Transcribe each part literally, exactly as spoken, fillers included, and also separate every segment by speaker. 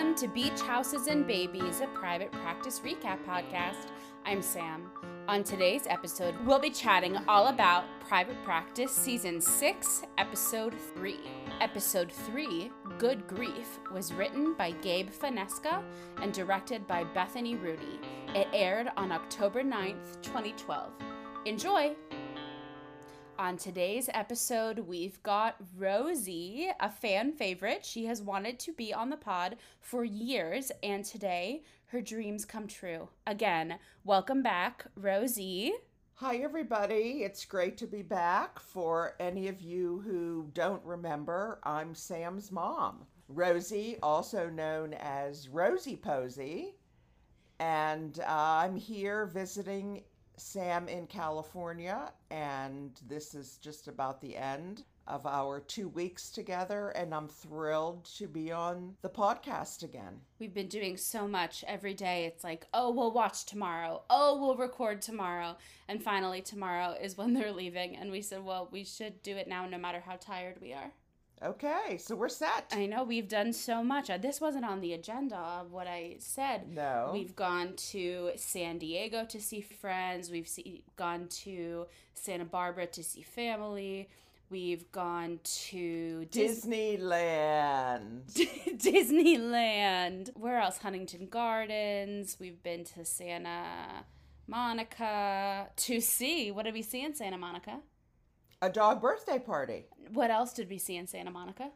Speaker 1: Welcome to Beach Houses and Babies, a private practice recap podcast. I'm Sam. On today's episode, we'll be chatting all about Private Practice Season six, Episode three. Episode three, Good Grief, was written by Gabe Finesca and directed by Bethany Rooney. It aired on October ninth, twenty twelve. Enjoy! On today's episode, we've got Rosie, a fan favorite. She has wanted to be on the pod for years, and today her dreams come true. Again, welcome back, Rosie.
Speaker 2: Hi, everybody. It's great to be back. For any of you who don't remember, I'm Sam's mom, Rosie, also known as Rosie Posey, and uh, I'm here visiting Sam in California, and this is just about the end of our two weeks together, and I'm thrilled to be on the podcast again.
Speaker 1: We've been doing so much every day. It's like, oh, we'll watch tomorrow. Oh, we'll record tomorrow. And finally, tomorrow is when they're leaving. And we said, well, we should do it now no matter how tired we are.
Speaker 2: Okay, so we're set.
Speaker 1: I know, we've done so much. This wasn't on the agenda of what I said.
Speaker 2: No.
Speaker 1: We've gone to San Diego to see friends. We've see, gone to Santa Barbara to see family. We've gone to Dis-
Speaker 2: Disneyland.
Speaker 1: Disneyland. Where else? Huntington Gardens. We've been to Santa Monica to see. What did we see in Santa Monica?
Speaker 2: A dog birthday party.
Speaker 1: What else did we see in Santa Monica?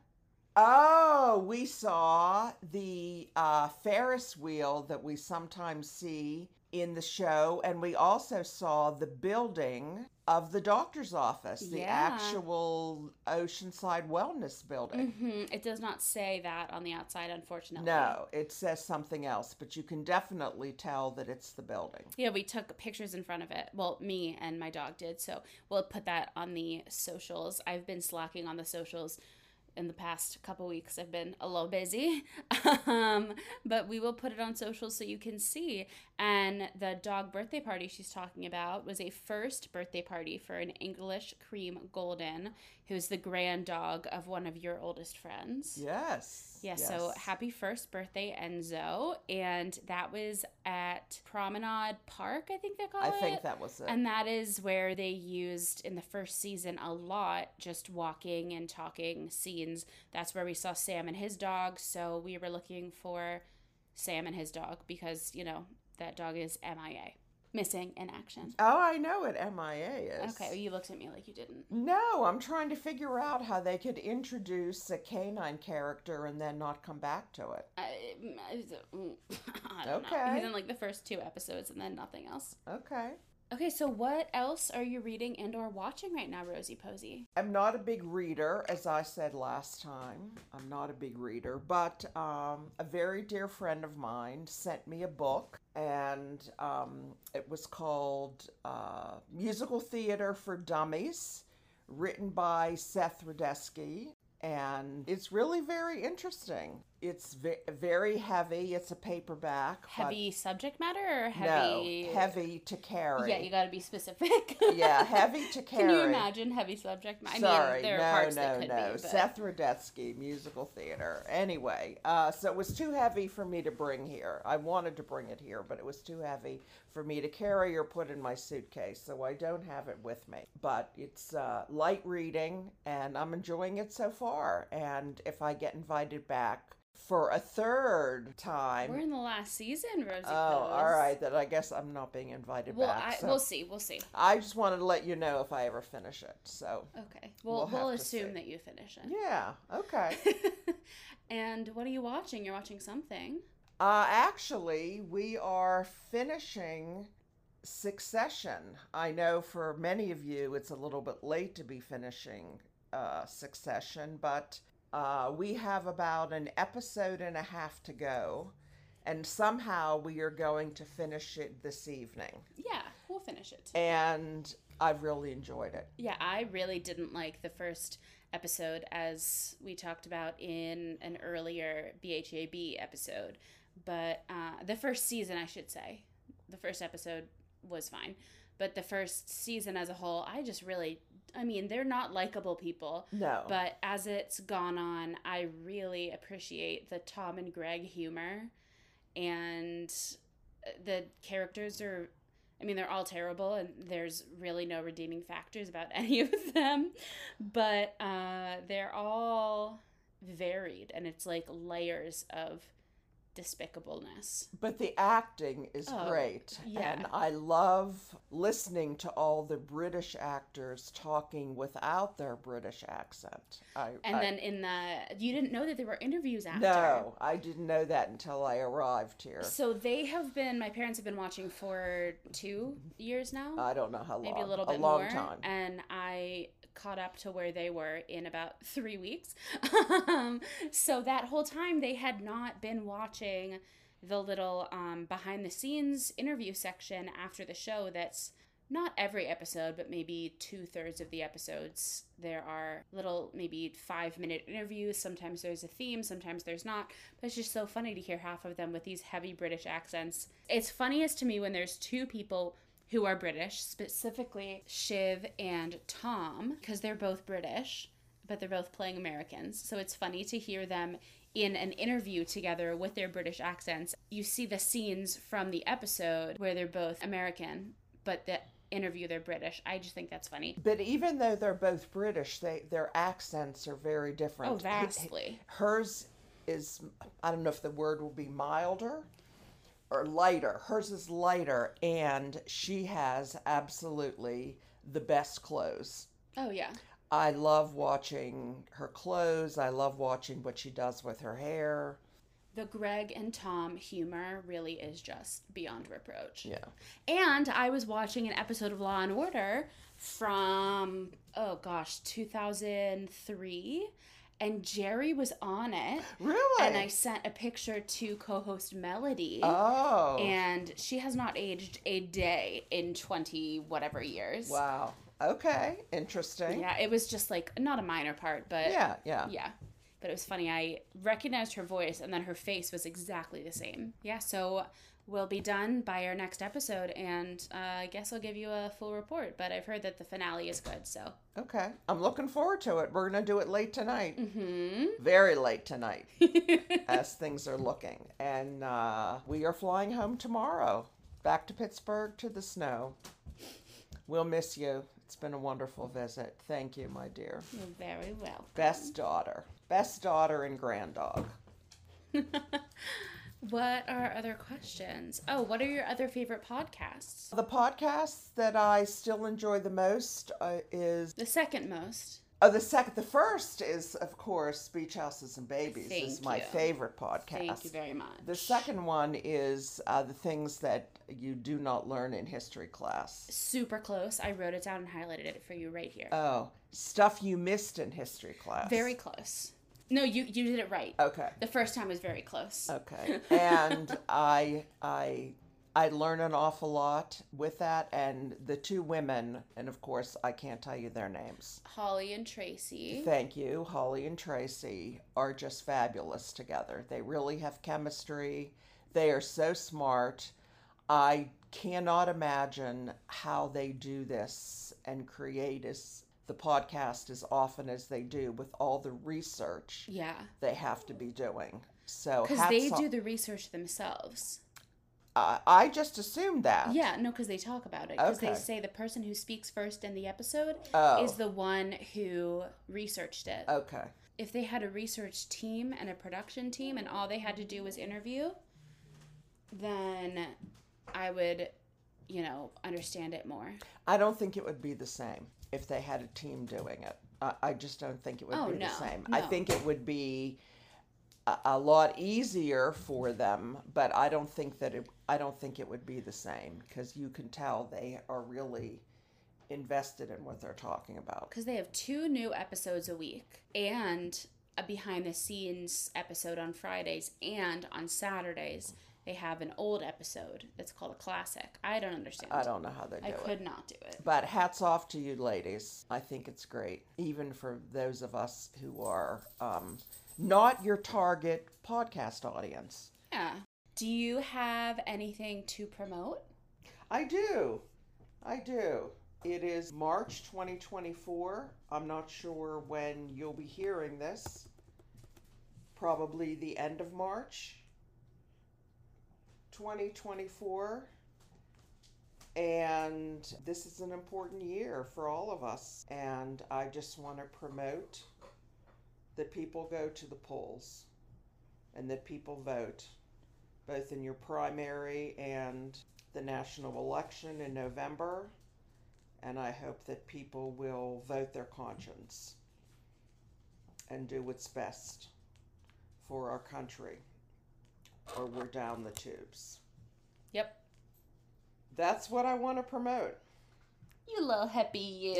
Speaker 2: Oh, we saw the uh, Ferris wheel that we sometimes see in the show, and we also saw the building of the doctor's office, the
Speaker 1: Yeah.
Speaker 2: actual Oceanside Wellness building.
Speaker 1: Mm-hmm. It does not say that on the outside, unfortunately.
Speaker 2: No, it says something else, but you can definitely tell that it's the building.
Speaker 1: Yeah, we took pictures in front of it. Well, me and my dog did, so we'll put that on the socials. I've been slacking on the socials in the past couple weeks. I've been a little busy, um, but we will put it on socials so you can see. And the dog birthday party she's talking about was a first birthday party for an English cream golden, who's the grand dog of one of your oldest friends.
Speaker 2: Yes.
Speaker 1: Yeah,
Speaker 2: yes.
Speaker 1: so happy first birthday, Enzo. And that was at Promenade Park, I think they call
Speaker 2: I
Speaker 1: it.
Speaker 2: think that was it.
Speaker 1: And that is where they used in the first season a lot just walking and talking scenes. That's where we saw Sam and his dog. So we were looking for Sam and his dog because, you know, that dog is M I A. Missing in action.
Speaker 2: Oh, I know what M I A is.
Speaker 1: Okay, well, you looked at me like you didn't.
Speaker 2: No, I'm trying to figure out how they could introduce a canine character and then not come back to it.
Speaker 1: I, I don't
Speaker 2: Okay.
Speaker 1: know. He's in like the first two episodes and then nothing else.
Speaker 2: Okay.
Speaker 1: Okay, so what else are you reading and or watching right now, Rosie Posey?
Speaker 2: I'm not a big reader, as I said last time. I'm not a big reader, but um, a very dear friend of mine sent me a book, and um, it was called uh, Musical Theater for Dummies, written by Seth Rudetsky, and it's really very interesting. It's ve- very heavy. It's a paperback.
Speaker 1: Heavy subject matter or heavy?
Speaker 2: No, heavy to carry.
Speaker 1: Yeah, you got to be specific.
Speaker 2: Yeah, heavy to carry.
Speaker 1: Can you imagine heavy subject matter? I
Speaker 2: Sorry,
Speaker 1: mean, there
Speaker 2: no,
Speaker 1: are parts
Speaker 2: no,
Speaker 1: that could
Speaker 2: no.
Speaker 1: be. But...
Speaker 2: Seth Rudetsky, musical theater. Anyway, uh, so it was too heavy for me to bring here. I wanted to bring it here, but it was too heavy for me to carry or put in my suitcase, so I don't have it with me. But it's uh, light reading, and I'm enjoying it so far. And if I get invited back for a third time.
Speaker 1: We're in the last season, Rosie.
Speaker 2: Oh,
Speaker 1: Pose.
Speaker 2: all right. Then I guess I'm not being invited
Speaker 1: Well,
Speaker 2: back.
Speaker 1: I,
Speaker 2: so
Speaker 1: we'll see. We'll see.
Speaker 2: I just wanted to let you know if I ever finish it. So
Speaker 1: Okay. We'll,
Speaker 2: We'll
Speaker 1: we'll,
Speaker 2: have to
Speaker 1: assume
Speaker 2: see.
Speaker 1: that you finish it.
Speaker 2: yeah, okay.
Speaker 1: And what are you watching? You're watching something.
Speaker 2: uh, actually, we are finishing Succession. I know for many of you, it's a little bit late to be finishing uh, Succession, but. Uh, we have about an episode and a half to go, and somehow we are going to finish it this evening.
Speaker 1: Yeah, we'll finish it.
Speaker 2: And I've really enjoyed it.
Speaker 1: Yeah, I really didn't like the first episode, as we talked about in an earlier B H A B episode. But uh, the first season, I should say. The first episode was fine. But the first season as a whole, I just really, I mean, they're not likable people.
Speaker 2: No.
Speaker 1: But as it's gone on, I really appreciate the Tom and Greg humor. And the characters are, I mean, they're all terrible, and there's really no redeeming factors about any of them. But uh, they're all varied, and it's like layers of despicableness.
Speaker 2: But the acting is
Speaker 1: Oh,
Speaker 2: great.
Speaker 1: yeah.
Speaker 2: And I love listening to all the British actors talking without their British accent. I,
Speaker 1: And
Speaker 2: I,
Speaker 1: then in the, you didn't know that there were interviews after.
Speaker 2: No, I didn't know that until I arrived here.
Speaker 1: So they have been, my parents have been watching for two years now.
Speaker 2: I don't know how long.
Speaker 1: Maybe a little bit
Speaker 2: A long
Speaker 1: more.
Speaker 2: time.
Speaker 1: And I caught up to where they were in about three weeks. um, so that whole time they had not been watching the little um, behind the scenes interview section after the show. That's not every episode, but maybe two thirds of the episodes. There are little, maybe five minute interviews. Sometimes there's a theme, sometimes there's not. But it's just so funny to hear half of them with these heavy British accents. It's funniest to me when there's two people who are British, specifically Shiv and Tom, because they're both British, but they're both playing Americans. So it's funny to hear them in an interview together with their British accents. You see the scenes from the episode where they're both American, but the interview they're British. I just think that's funny.
Speaker 2: But even though they're both British, they their accents are very different.
Speaker 1: Oh, vastly.
Speaker 2: Hers is, I don't know if the word will be milder or lighter. Hers is lighter, and she has absolutely the best clothes.
Speaker 1: Oh, yeah.
Speaker 2: I love watching her clothes. I love watching what she does with her hair.
Speaker 1: The Greg and Tom humor really is just beyond reproach.
Speaker 2: Yeah.
Speaker 1: And I was watching an episode of Law and Order from, oh gosh, two thousand three. And Jerry was on it.
Speaker 2: Really?
Speaker 1: And I sent a picture to co-host Melody.
Speaker 2: Oh.
Speaker 1: And she has not aged a day in twenty whatever years.
Speaker 2: Wow. Okay. Interesting.
Speaker 1: Yeah, it was just like, not a minor part, but
Speaker 2: Yeah, yeah.
Speaker 1: yeah. But it was funny. I recognized her voice, and then her face was exactly the same. Yeah, so we'll be done by our next episode, and uh, I guess I'll give you a full report. But I've heard that the finale is good, so.
Speaker 2: Okay. I'm looking forward to it. We're going to do it late tonight.
Speaker 1: Mm-hmm.
Speaker 2: Very late tonight, as things are looking. And uh, we are flying home tomorrow. Back to Pittsburgh to the snow. We'll miss you. It's been a wonderful visit. Thank you, my dear.
Speaker 1: You're very welcome.
Speaker 2: Best daughter. Best daughter and granddog.
Speaker 1: What are other questions? Oh, what are your other favorite podcasts?
Speaker 2: The podcast that I still enjoy the most uh, is
Speaker 1: The second most.
Speaker 2: oh the second the first is of course Beach Houses and Babies.
Speaker 1: Thank
Speaker 2: is my
Speaker 1: you.
Speaker 2: favorite podcast.
Speaker 1: Thank you very much.
Speaker 2: The second one is uh, the things that you do not learn in history class.
Speaker 1: Super close. I wrote it down and highlighted it for you right here.
Speaker 2: Oh, stuff you missed in history class.
Speaker 1: Very close. No, you you did it right.
Speaker 2: Okay.
Speaker 1: The first time was very close.
Speaker 2: Okay. And I I I learn an awful lot with that, and the two women, and of course I can't tell you their names.
Speaker 1: Holly and Tracy.
Speaker 2: Thank you. Holly and Tracy are just fabulous together. They really have chemistry. They are so smart. I cannot imagine how they do this and create as the podcast as often as they do with all the research
Speaker 1: Yeah.
Speaker 2: they have to be doing. So
Speaker 1: Because
Speaker 2: hats
Speaker 1: they
Speaker 2: off-
Speaker 1: do the research themselves.
Speaker 2: Uh, I just assumed that.
Speaker 1: Yeah, no, because they talk about it. Because
Speaker 2: Okay.
Speaker 1: they say the person who speaks first in the episode
Speaker 2: Oh.
Speaker 1: is the one who researched it.
Speaker 2: Okay.
Speaker 1: If they had a research team and a production team and all they had to do was interview, then I would, you know, understand it more.
Speaker 2: I don't think it would be the same if they had a team doing it. I, I just don't think it would
Speaker 1: Oh,
Speaker 2: be
Speaker 1: no,
Speaker 2: the same. I
Speaker 1: no.
Speaker 2: think it would be a, a lot easier for them, but I don't think that it. I don't think it would be the same because you can tell they are really invested in what they're talking about.
Speaker 1: Because they have two new episodes a week and a behind the scenes episode on Fridays, and on Saturdays they have an old episode that's called a classic. I don't understand.
Speaker 2: I don't know how they do
Speaker 1: I
Speaker 2: it.
Speaker 1: could not do it.
Speaker 2: But hats off to you ladies. I think it's great, even for those of us who are um, not your target podcast audience.
Speaker 1: Yeah. Do you have anything to promote?
Speaker 2: I do. I do. It is March twenty twenty-four. I'm not sure when you'll be hearing this. Probably the end of March twenty twenty-four. And this is an important year for all of us. And I just want to promote that people go to the polls and that people vote, both in your primary and the national election in November. And I hope that people will vote their conscience and do what's best for our country, or we're down the tubes.
Speaker 1: Yep.
Speaker 2: That's what I want to promote.
Speaker 1: You little hippie, you.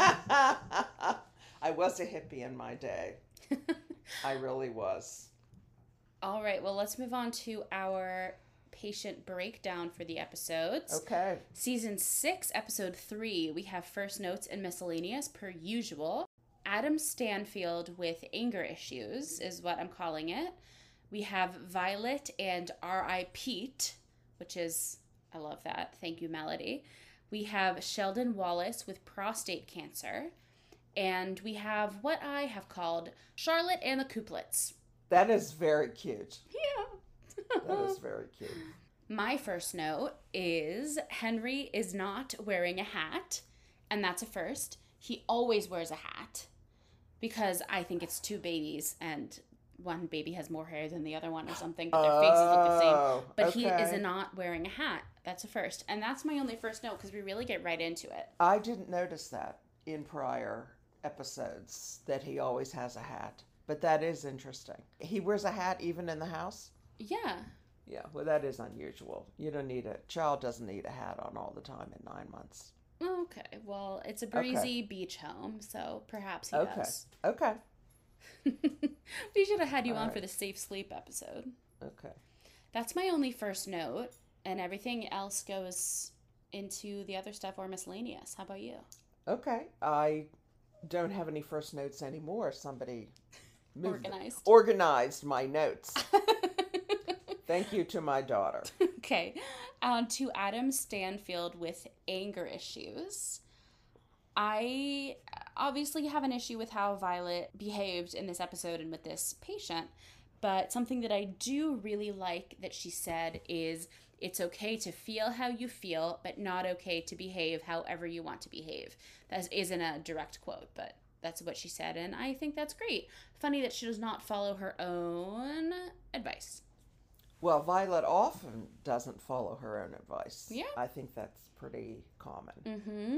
Speaker 2: I was a hippie in my day. I really was.
Speaker 1: All right, well, let's move on to our patient breakdown for the episodes.
Speaker 2: Okay.
Speaker 1: Season six, episode three, we have first notes and miscellaneous per usual. Adam Stanfield with anger issues is what I'm calling it. We have Violet and R I Pete, which is, I love that. Thank you, Melody. We have Sheldon Wallace with prostate cancer. And we have what I have called Charlotte and the Couplets.
Speaker 2: That is very cute.
Speaker 1: Yeah.
Speaker 2: That is very cute.
Speaker 1: My first note is Henry is not wearing a hat, and that's a first. He always wears a hat because I think it's two babies and one baby has more hair than the other one or something, but their faces look the same. But
Speaker 2: okay.
Speaker 1: he is not wearing a hat. That's a first. And that's my only first note because we really get right into it.
Speaker 2: I didn't notice that in prior episodes, that he always has a hat. But that is interesting. He wears a hat even in the house?
Speaker 1: Yeah.
Speaker 2: Yeah, well, that is unusual. You don't need a child doesn't need a hat on all the time in nine months.
Speaker 1: Okay, well, it's a breezy
Speaker 2: Okay.
Speaker 1: beach home, so perhaps he
Speaker 2: Okay.
Speaker 1: does.
Speaker 2: Okay.
Speaker 1: We should have had you
Speaker 2: All
Speaker 1: on
Speaker 2: right.
Speaker 1: for the safe sleep episode.
Speaker 2: Okay.
Speaker 1: That's my only first note, and everything else goes into the other stuff or miscellaneous. How about you?
Speaker 2: Okay. I don't have any first notes anymore. Somebody moved
Speaker 1: Organized.
Speaker 2: organized my notes. Thank you to my daughter.
Speaker 1: Okay. On to Adam Stanfield with anger issues. I obviously have an issue with how Violet behaved in this episode and with this patient, but something that I do really like that she said is it's okay to feel how you feel, but not okay to behave however you want to behave. That isn't a direct quote, but that's what she said, and I think that's great. Funny that she does not follow her own advice.
Speaker 2: Well, Violet often doesn't follow her own advice.
Speaker 1: Yeah.
Speaker 2: I think that's pretty common.
Speaker 1: Mm-hmm.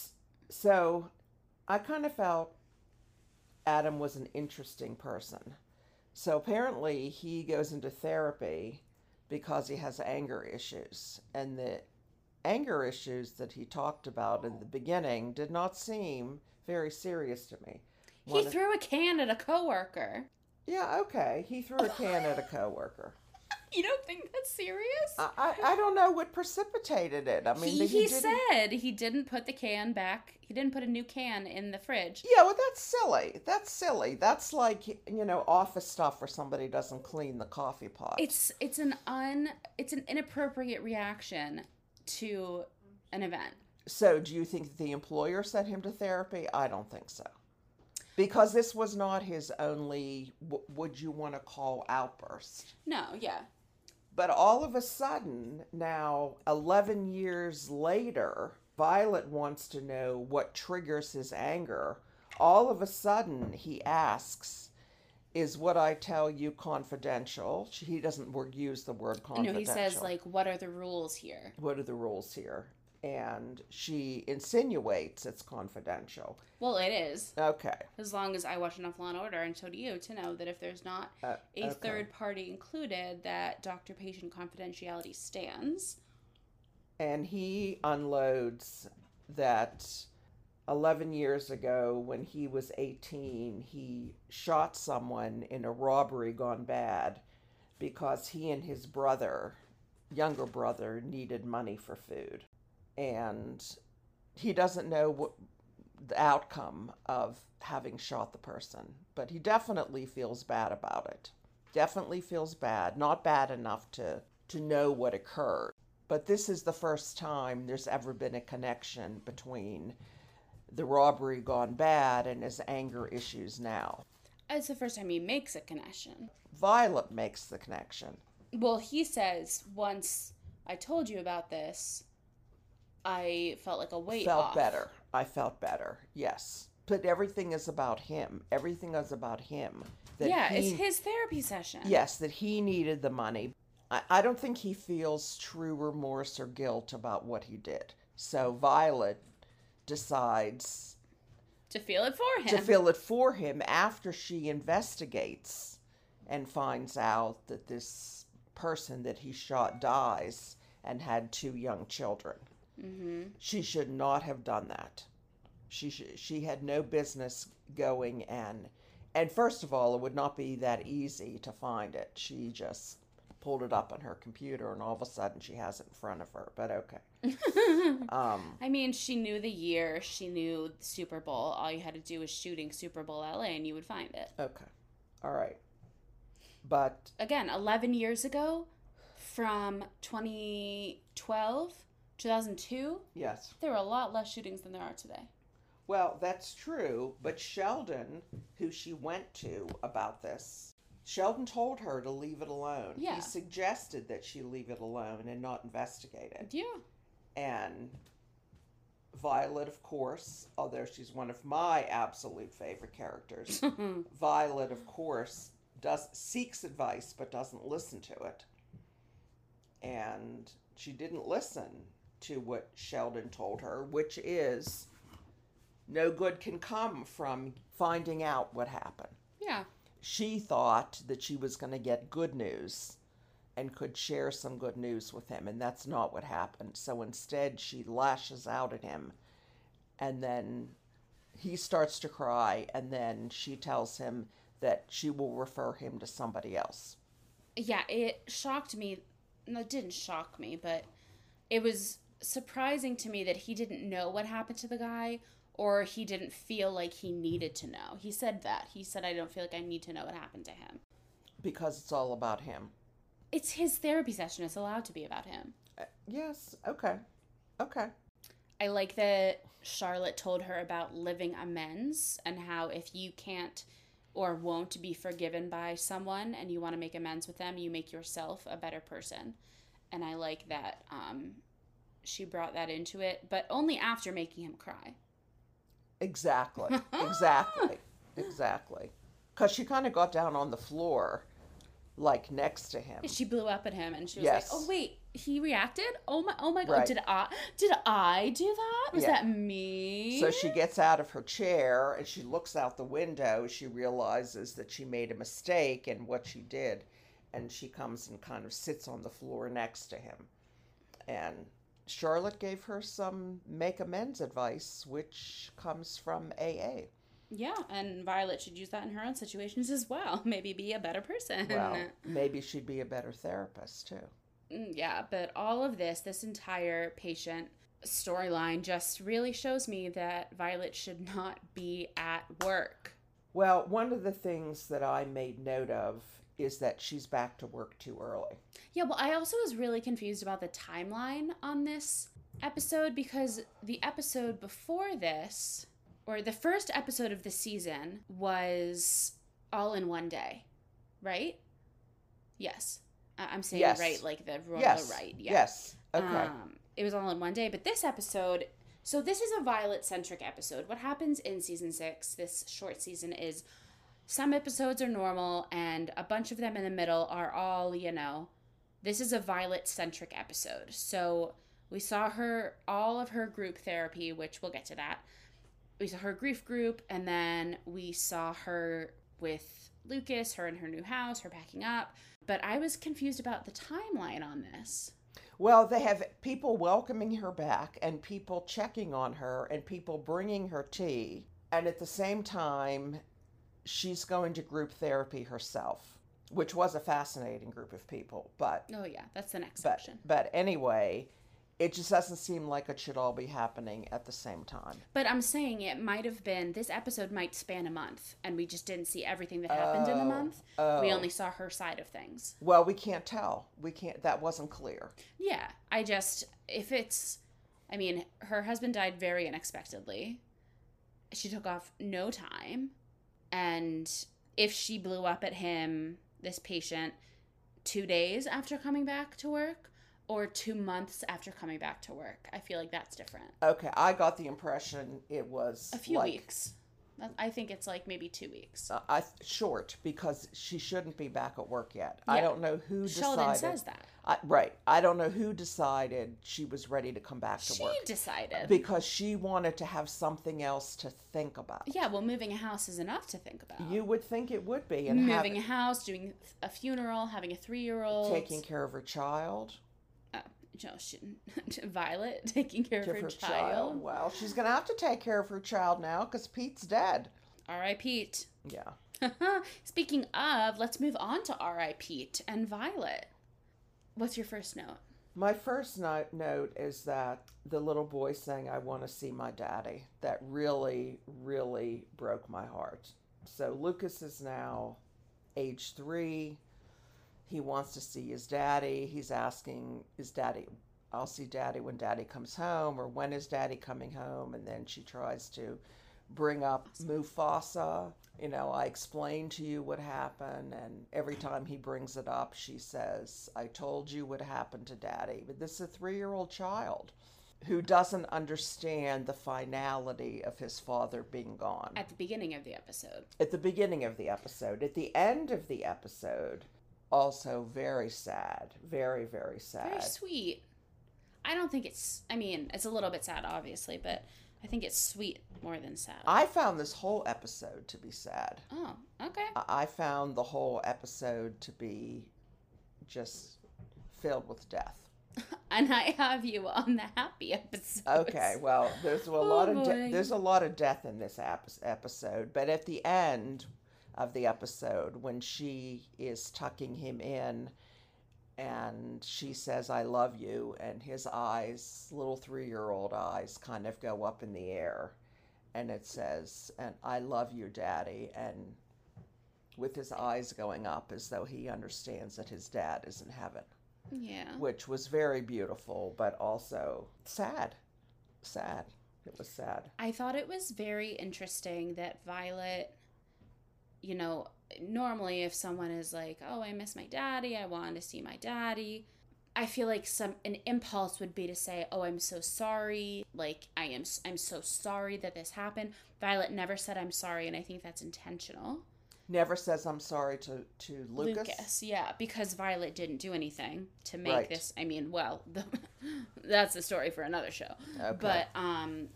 Speaker 2: So I kind of felt Adam was an interesting person. So apparently he goes into therapy because he has anger issues. And the anger issues that he talked about in the beginning did not seem very serious to me.
Speaker 1: He
Speaker 2: One of-
Speaker 1: threw a can at a coworker.
Speaker 2: Yeah, okay. He threw a can at a coworker.
Speaker 1: You don't think that's serious?
Speaker 2: I, I, I don't know what precipitated it. I mean,
Speaker 1: he
Speaker 2: he,
Speaker 1: he
Speaker 2: didn't-
Speaker 1: said he didn't put the can back. He didn't put a new can in the fridge.
Speaker 2: Yeah, well, that's silly. That's silly. That's like, you know, office stuff where somebody doesn't clean the coffee pot.
Speaker 1: It's it's an un it's an inappropriate reaction to an event.
Speaker 2: So do you think the employer sent him to therapy? I don't think so. Because this was not his only, w- would you want to call, outburst.
Speaker 1: No, yeah.
Speaker 2: But all of a sudden, now, eleven years later, Violet wants to know what triggers his anger. All of a sudden, he asks, is what I tell you confidential? He doesn't word, use the word
Speaker 1: No,
Speaker 2: confidential.
Speaker 1: he says, like, what are the rules here?
Speaker 2: What are the rules here? And she insinuates it's confidential.
Speaker 1: Well, it is.
Speaker 2: Okay.
Speaker 1: As long as I watch enough Law and Order, and so do you, to know that if there's not
Speaker 2: Uh,
Speaker 1: a
Speaker 2: okay.
Speaker 1: third party included, that doctor-patient confidentiality stands.
Speaker 2: And he unloads that eleven years ago, when he was eighteen, he shot someone in a robbery gone bad because he and his brother, younger brother, needed money for food. And he doesn't know what the outcome of having shot the person, but he definitely feels bad about it. Definitely feels bad. Not bad enough to, to know what occurred. But this is the first time there's ever been a connection between the robbery gone bad and his anger issues now.
Speaker 1: It's the first time he makes a connection.
Speaker 2: Violet makes the connection.
Speaker 1: Well, he says, once I told you about this, I felt like a weight
Speaker 2: Felt
Speaker 1: off.
Speaker 2: better. I felt better, yes. But everything is about him. Everything is about him. That
Speaker 1: Yeah,
Speaker 2: he,
Speaker 1: it's his therapy session.
Speaker 2: Yes, that he needed the money. I, I don't think he feels true remorse or guilt about what he did. So Violet decides
Speaker 1: To feel it for him.
Speaker 2: to feel it for him after she investigates and finds out that this person that he shot dies and had two young children.
Speaker 1: Mm-hmm.
Speaker 2: She should not have done that. She sh- she had no business going and and first of all, it would not be that easy to find it. She just pulled it up on her computer and all of a sudden she has it in front of her. But okay. um,
Speaker 1: I mean, she knew the year. She knew the Super Bowl. All you had to do was shooting Super Bowl L A and you would find it.
Speaker 2: okay. All right. But
Speaker 1: Again, eleven years ago, from twenty twelve, two thousand two,
Speaker 2: yes.
Speaker 1: there were a lot less shootings than there are today.
Speaker 2: Well, that's true, but Sheldon, who she went to about this, Sheldon told her to leave it alone.
Speaker 1: Yeah.
Speaker 2: He suggested that she leave it alone and not investigate it.
Speaker 1: Yeah.
Speaker 2: And Violet, of course, although she's one of my absolute favorite characters, Violet, of course, does seeks advice but doesn't listen to it. And she didn't listen to what Sheldon told her, which is no good can come from finding out what happened.
Speaker 1: Yeah.
Speaker 2: She thought that she was going to get good news and could share some good news with him, and that's not what happened. So instead, she lashes out at him, and then he starts to cry, and then she tells him that she will refer him to somebody else.
Speaker 1: Yeah, it shocked me. No, it didn't shock me, but it was surprising to me that he didn't know what happened to the guy, or he didn't feel like he needed to know. He said that. He said, I don't feel like I need to know what happened to him.
Speaker 2: Because it's all about him.
Speaker 1: It's his therapy session. It's allowed to be about him.
Speaker 2: Uh, yes, okay. Okay.
Speaker 1: I like that Charlotte told her about living amends and how if you can't or won't be forgiven by someone and you want to make amends with them, you make yourself a better person. And I like that um, she brought that into it, but only after making him cry.
Speaker 2: Exactly. Exactly. Exactly. Because she kind of got down on the floor, like next to him.
Speaker 1: She blew up at him and she was
Speaker 2: Yes.
Speaker 1: like, oh, wait, he reacted? Oh, my oh my God.
Speaker 2: Right.
Speaker 1: Did I did I do that? Was
Speaker 2: Yeah.
Speaker 1: that me?
Speaker 2: So she gets out of her chair and she looks out the window. She realizes that she made a mistake in what she did. And she comes and kind of sits on the floor next to him. And Charlotte gave her some make amends advice, which comes from A A.
Speaker 1: Yeah, and Violet should use that in her own situations as well. Maybe be a better person.
Speaker 2: Well, maybe she'd be a better therapist, too.
Speaker 1: Mm, Yeah, but all of this, this entire patient storyline just really shows me that Violet should not be at work.
Speaker 2: Well, one of the things that I made note of is that she's back to work too early.
Speaker 1: Yeah, well, I also was really confused about the timeline on this episode because the episode before this, or the first episode of the season, was all in one day, right? Yes. I- I'm saying
Speaker 2: Yes.
Speaker 1: it right, like the royal
Speaker 2: Yes.
Speaker 1: right. Yeah.
Speaker 2: Yes. Okay.
Speaker 1: Um, it was all in one day, but this episode, so this is a Violet-centric episode. What happens in season six, this short season, is some episodes are normal and a bunch of them in the middle are all, you know, this is a Violet-centric episode. So we saw her, all of her group therapy, which we'll get to that. We saw her grief group, and then we saw her with Lucas, her in her new house, her packing up. But I was confused about the timeline on this.
Speaker 2: Well, they have people welcoming her back and people checking on her and people bringing her tea. And at the same time, she's going to group therapy herself, which was a fascinating group of people. But
Speaker 1: Oh, yeah, that's the next
Speaker 2: but,
Speaker 1: section.
Speaker 2: but anyway, It just doesn't seem like it should all be happening at the same time.
Speaker 1: But I'm saying it might have been, this episode might span a month, and we just didn't see everything that happened oh, in the month.
Speaker 2: Oh.
Speaker 1: We only saw her side of things.
Speaker 2: Well, we can't tell. We can't, that wasn't clear.
Speaker 1: Yeah, I just, if it's, I mean, her husband died very unexpectedly. She took off no time. And if she blew up at him, this patient, two days after coming back to work, or two months after coming back to work. I feel like that's different.
Speaker 2: Okay, I got the impression it was
Speaker 1: a few
Speaker 2: like,
Speaker 1: weeks. I think it's like maybe two weeks.
Speaker 2: Uh, I short, because she shouldn't be back at work yet.
Speaker 1: Yeah.
Speaker 2: I don't know who
Speaker 1: Sheldon
Speaker 2: decided.
Speaker 1: says that.
Speaker 2: I, right. I don't know who decided she was ready to come back to
Speaker 1: she
Speaker 2: work.
Speaker 1: She decided.
Speaker 2: Because she wanted to have something else to think about.
Speaker 1: Yeah, well, moving a house is enough to think about.
Speaker 2: You would think it would be. And
Speaker 1: moving
Speaker 2: have,
Speaker 1: a house, doing a funeral, having a three-year-old.
Speaker 2: Taking care of her child.
Speaker 1: Oh, no, she, Violet taking care of her,
Speaker 2: her
Speaker 1: child.
Speaker 2: child. Well, she's going to have to take care of her child now because Pete's dead.
Speaker 1: R I Pete.
Speaker 2: Yeah.
Speaker 1: Speaking of, let's move on to R I Pete and Violet. What's your first note?
Speaker 2: My first note, note is that the little boy saying, I want to see my daddy. That really, really broke my heart. So Lucas is now age three. He wants to see his daddy. He's asking, is daddy, I'll see daddy when daddy comes home, or when is daddy coming home? And then she tries to bring up Mufasa. You know, I explained to you what happened, and every time he brings it up, she says, I told you what happened to daddy. But this is a three-year-old child who doesn't understand the finality of his father being gone.
Speaker 1: At the beginning of the episode.
Speaker 2: At the beginning of the episode. At the end of the episode, also very sad. Very, very sad.
Speaker 1: Very sweet. I don't think it's, I mean, it's a little bit sad, obviously, but I think it's sweet more than sad.
Speaker 2: I found this whole episode to be sad.
Speaker 1: Oh, okay.
Speaker 2: I found the whole episode to be just filled with death.
Speaker 1: And I have you on the happy episode.
Speaker 2: Okay, well, there's a
Speaker 1: oh,
Speaker 2: lot of de-
Speaker 1: boy.
Speaker 2: there's a lot of death in this ap- episode, but at the end of the episode, when she is tucking him in, and she says, I love you, and his eyes, little three-year-old eyes, kind of go up in the air, and it says, and I love you, Daddy, and with his eyes going up as though he understands that his dad is in heaven.
Speaker 1: Yeah.
Speaker 2: Which was very beautiful, but also sad. Sad. It was sad.
Speaker 1: I thought it was very interesting that Violet, you know, normally if someone is like, oh, I miss my daddy, I want to see my daddy, I feel like some an impulse would be to say, oh, I'm so sorry. Like, I am I'm so sorry that this happened. Violet never said I'm sorry, and I think that's intentional.
Speaker 2: Never says I'm sorry to, to Lucas?
Speaker 1: Lucas, yeah, because Violet didn't do anything to make
Speaker 2: right.
Speaker 1: this, I mean, well, the, that's the story for another show.
Speaker 2: Okay.
Speaker 1: But um,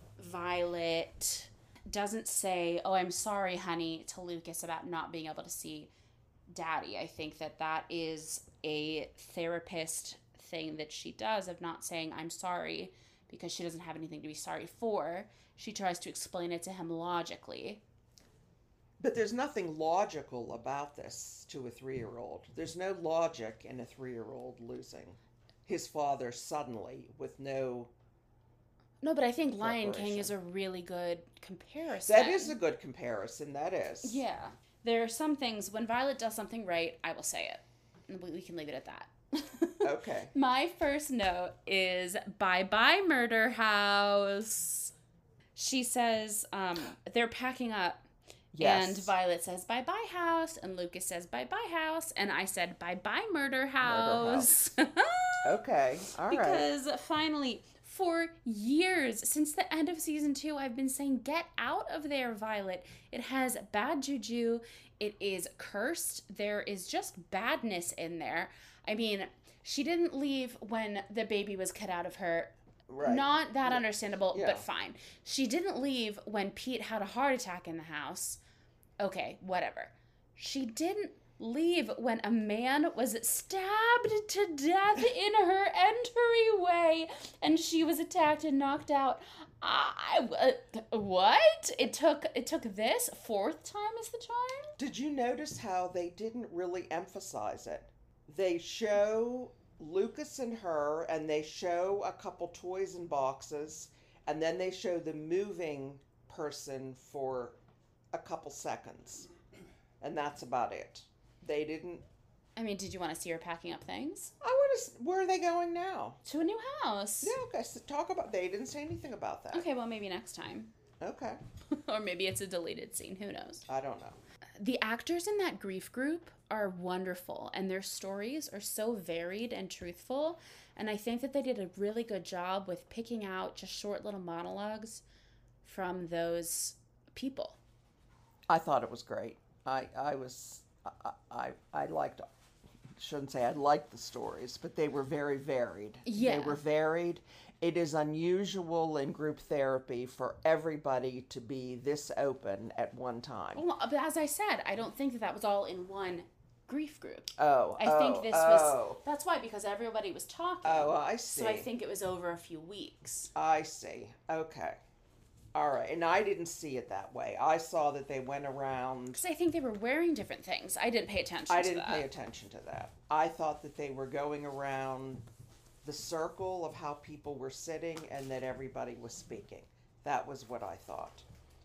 Speaker 1: Violet doesn't say, oh, I'm sorry, honey, to Lucas about not being able to see daddy. I think that that is a therapist thing that she does of not saying I'm sorry because she doesn't have anything to be sorry for. She tries to explain it to him logically.
Speaker 2: But there's nothing logical about this to a three-year-old. There's no logic in a three-year-old losing his father suddenly with no...
Speaker 1: No, but I think Lion King is a really good comparison.
Speaker 2: That is a good comparison, that is.
Speaker 1: Yeah. There are some things, when Violet does something right, I will say it. We can leave it at that.
Speaker 2: Okay.
Speaker 1: My first note is bye-bye Murder House. She says um, they're packing up.
Speaker 2: Yes.
Speaker 1: And Violet says bye-bye house. And Lucas says bye-bye house. And I said bye-bye Murder House.
Speaker 2: Murder house. Okay. All right.
Speaker 1: Because finally... For years, since the end of season two, I've been saying, get out of there, Violet. It has bad juju. It is cursed. There is just badness in there. I mean, she didn't leave when the baby was cut out of her.
Speaker 2: Right.
Speaker 1: Not that
Speaker 2: yeah.
Speaker 1: understandable,
Speaker 2: yeah.
Speaker 1: but fine. She didn't leave when Pete had a heart attack in the house. Okay, whatever. She didn't leave when a man was stabbed to death in her entryway and she was attacked and knocked out. I, uh, what? It took it took this fourth time as the charm?
Speaker 2: Did you notice how they didn't really emphasize it? They show Lucas and her, and they show a couple toys in boxes, and then they show the moving person for a couple seconds. And that's about it. They didn't...
Speaker 1: I mean, did you want to see her packing up things?
Speaker 2: I want to... Where are they going now?
Speaker 1: To a new house.
Speaker 2: Yeah, okay. So talk about... They didn't say anything about that.
Speaker 1: Okay, well, maybe next time.
Speaker 2: Okay.
Speaker 1: Or maybe it's a deleted scene. Who knows?
Speaker 2: I don't know.
Speaker 1: The actors in that grief group are wonderful, and their stories are so varied and truthful. And I think that they did a really good job with picking out just short little monologues from those people.
Speaker 2: I thought it was great. I, I was... I, I, I liked... shouldn't say I liked the stories, but they were very varied.
Speaker 1: Yeah.
Speaker 2: They were varied. It is unusual in group therapy for everybody to be this open at one time.
Speaker 1: Well, but as I said, I don't think that that was all in one grief group.
Speaker 2: Oh,
Speaker 1: I
Speaker 2: oh,
Speaker 1: think this
Speaker 2: oh.
Speaker 1: was... That's why, because everybody was talking.
Speaker 2: Oh, I see.
Speaker 1: So I think it was over a few weeks.
Speaker 2: I see. Okay. All right. And I didn't see it that way. I saw that they went around...
Speaker 1: Because I think they were wearing different things. I didn't pay attention
Speaker 2: I
Speaker 1: to
Speaker 2: didn't
Speaker 1: that.
Speaker 2: pay attention to that. I thought that they were going around the circle of how people were sitting and that everybody was speaking. That was what I thought.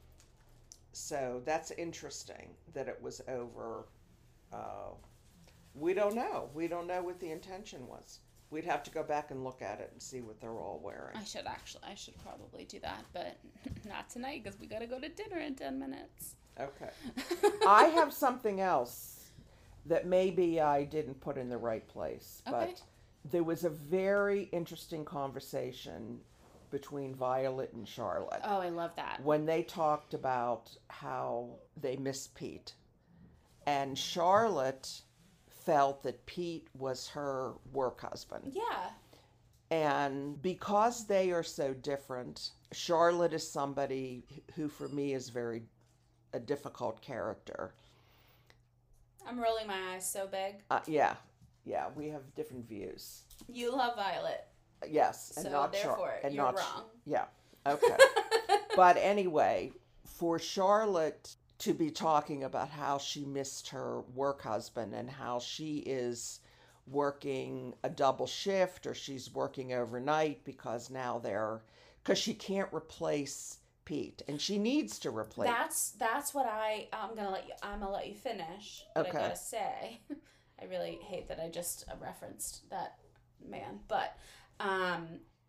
Speaker 2: So that's interesting that it was over. Uh, we don't know. We don't know what the intention was. We'd have to go back and look at it and see what they're all wearing.
Speaker 1: I should actually, I should probably do that, but not tonight because we got to go to dinner in ten minutes.
Speaker 2: Okay. I have something else that maybe I didn't put in the right place, but
Speaker 1: Okay.
Speaker 2: there was a very interesting conversation between Violet and Charlotte
Speaker 1: Oh, I love that.
Speaker 2: when they talked about how they miss Pete. And Charlotte felt that Pete was her work husband.
Speaker 1: Yeah.
Speaker 2: And because they are so different, Charlotte is somebody who for me is very a difficult character.
Speaker 1: I'm rolling my eyes so big.
Speaker 2: Uh, yeah, yeah, we have different views.
Speaker 1: You love Violet.
Speaker 2: Yes, and
Speaker 1: So
Speaker 2: not
Speaker 1: therefore,
Speaker 2: Char- and
Speaker 1: you're
Speaker 2: not
Speaker 1: wrong.
Speaker 2: Yeah, okay. But anyway, for Charlotte to be talking about how she missed her work husband and how she is working a double shift or she's working overnight because now they're because she can't replace Pete and she needs to replace.
Speaker 1: That's that's what I I'm gonna let you I'm gonna let you finish. But
Speaker 2: Okay.
Speaker 1: I gotta say, I really hate that I just uh, referenced that man, but um,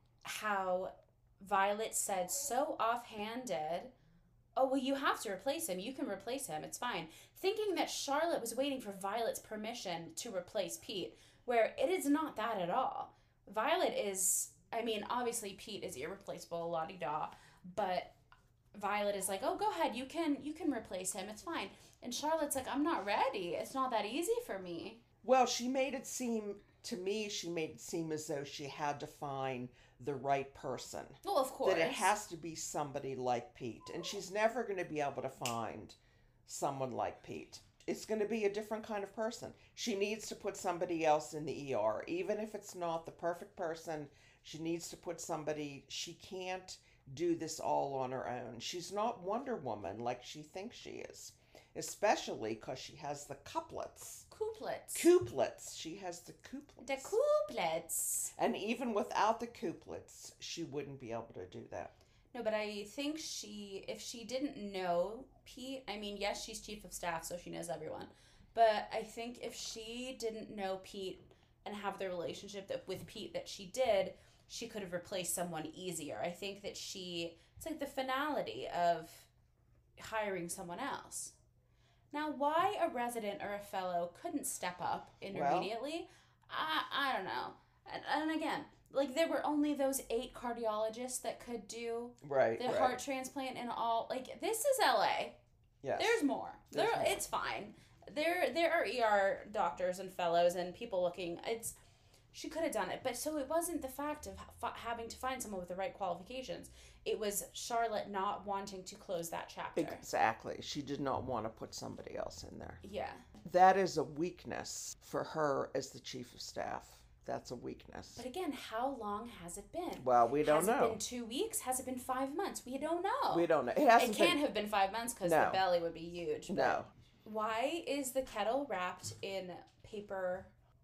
Speaker 1: how Violet said so offhanded, "Oh well, you have to replace him. You can replace him. It's fine." Thinking that Charlotte was waiting for Violet's permission to replace Pete, where it is not that at all. Violet is, I mean, obviously Pete is irreplaceable, la-di-da, but Violet is like, "Oh, go ahead. You can you can replace him. It's fine." And Charlotte's like, "I'm not ready. It's not that easy for me."
Speaker 2: Well, she made it seem to me. She made it seem as though she had to find the right person.
Speaker 1: Well, of course.
Speaker 2: That it has to be somebody like Pete, and she's never going to be able to find someone like Pete. It's going to be a different kind of person. She needs to put somebody else in the E R, even if it's not the perfect person. She needs to put somebody. She can't do this all on her own. She's not Wonder Woman like she thinks she is, especially because she has the couplets.
Speaker 1: Couplets.
Speaker 2: Couplets. She has the couplets.
Speaker 1: The couplets.
Speaker 2: And even without the couplets, she wouldn't be able to do that.
Speaker 1: No, but I think she, if she didn't know Pete, I mean, yes, she's chief of staff, so she knows everyone. But I think if she didn't know Pete and have the relationship that with Pete that she did, she could have replaced someone easier. I think that she, it's like the finality of hiring someone else. Now, why a resident or a fellow couldn't step up intermediately, well, I, I don't know. And, and again, like there were only those eight cardiologists that could do
Speaker 2: right,
Speaker 1: the
Speaker 2: right.
Speaker 1: heart transplant and all. Like this is L A.
Speaker 2: Yes.
Speaker 1: There's more.
Speaker 2: There's
Speaker 1: there,
Speaker 2: more.
Speaker 1: It's fine. There, there are E R doctors and fellows and people looking. It's she could have done it, but so it wasn't the fact of f- having to find someone with the right qualifications. It was Charlotte not wanting to close that chapter.
Speaker 2: Exactly. She did not want to put somebody else in there.
Speaker 1: Yeah.
Speaker 2: That is a weakness for her as the chief of staff. That's a weakness.
Speaker 1: But again, how long has it been?
Speaker 2: Well, we don't
Speaker 1: has
Speaker 2: know.
Speaker 1: Has it been two weeks? Has it been five months? We don't know.
Speaker 2: We don't know. It hasn't
Speaker 1: It can't
Speaker 2: been...
Speaker 1: have been five months because
Speaker 2: No.
Speaker 1: the belly would be huge. But
Speaker 2: No.
Speaker 1: why is the kettle wrapped in paper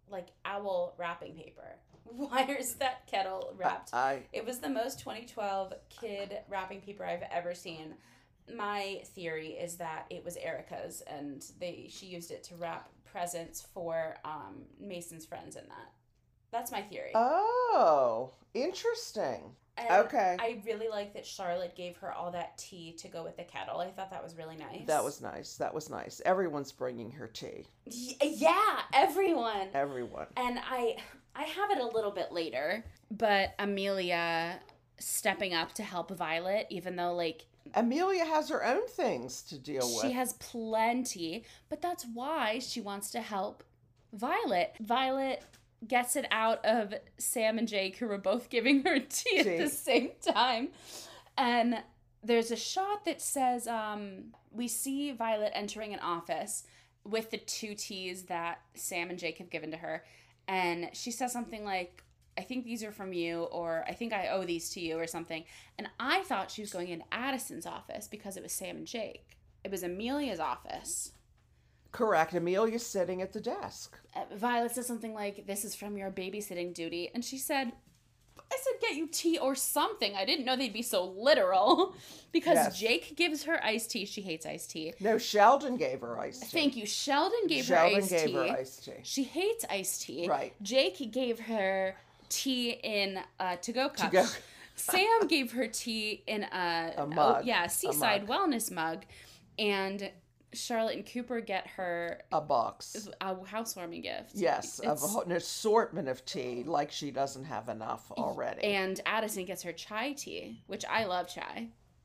Speaker 1: like owl wrapping paper. Why is that kettle wrapped?
Speaker 2: I,
Speaker 1: It was the most twenty twelve kid wrapping paper I've ever seen. My theory is that it was Erica's, and they she used it to wrap presents for um, Mason's friends in that. That's my theory.
Speaker 2: oh, interesting.
Speaker 1: And
Speaker 2: Okay.
Speaker 1: I really like that Charlotte gave her all that tea to go with the kettle. I thought that was really nice.
Speaker 2: That was nice. That was nice. Everyone's bringing her tea.
Speaker 1: Y- yeah, everyone.
Speaker 2: Everyone.
Speaker 1: And I I have it a little bit later, but Amelia stepping up to help Violet, even though like
Speaker 2: Amelia has her own things to deal with.
Speaker 1: she has plenty, but that's why she wants to help Violet. Violet gets it out of Sam and Jake, who were both giving her tea at
Speaker 2: Tea.
Speaker 1: the same time. And there's a shot that says, um, we see Violet entering an office with the two teas that Sam and Jake have given to her. And she says something like, I think these are from you, or I think I owe these to you, or something. And I thought she was going into Addison's office because it was Sam and Jake. It was Amelia's office.
Speaker 2: Correct. Amelia's sitting at the desk.
Speaker 1: Uh, Violet says something like, this is from your babysitting duty. And she said, I said get you tea or something. I didn't know they'd be so literal. Because
Speaker 2: Yes.
Speaker 1: Jake gives her iced tea. She hates iced tea.
Speaker 2: No, Sheldon gave her iced tea.
Speaker 1: Thank you. Sheldon gave
Speaker 2: Sheldon
Speaker 1: her iced
Speaker 2: gave
Speaker 1: tea.
Speaker 2: her iced tea.
Speaker 1: She hates iced tea.
Speaker 2: Right.
Speaker 1: Jake gave her tea in a to-go cup.
Speaker 2: To-go.
Speaker 1: Sam gave her tea in a,
Speaker 2: A mug.
Speaker 1: Oh, yeah,
Speaker 2: A
Speaker 1: seaside
Speaker 2: mug.
Speaker 1: wellness mug. And Charlotte and Cooper get her
Speaker 2: A box.
Speaker 1: a housewarming gift.
Speaker 2: Yes, of a,
Speaker 1: It's-
Speaker 2: whole- an assortment of tea, like she doesn't have enough already.
Speaker 1: And Addison gets her chai tea, which I love chai.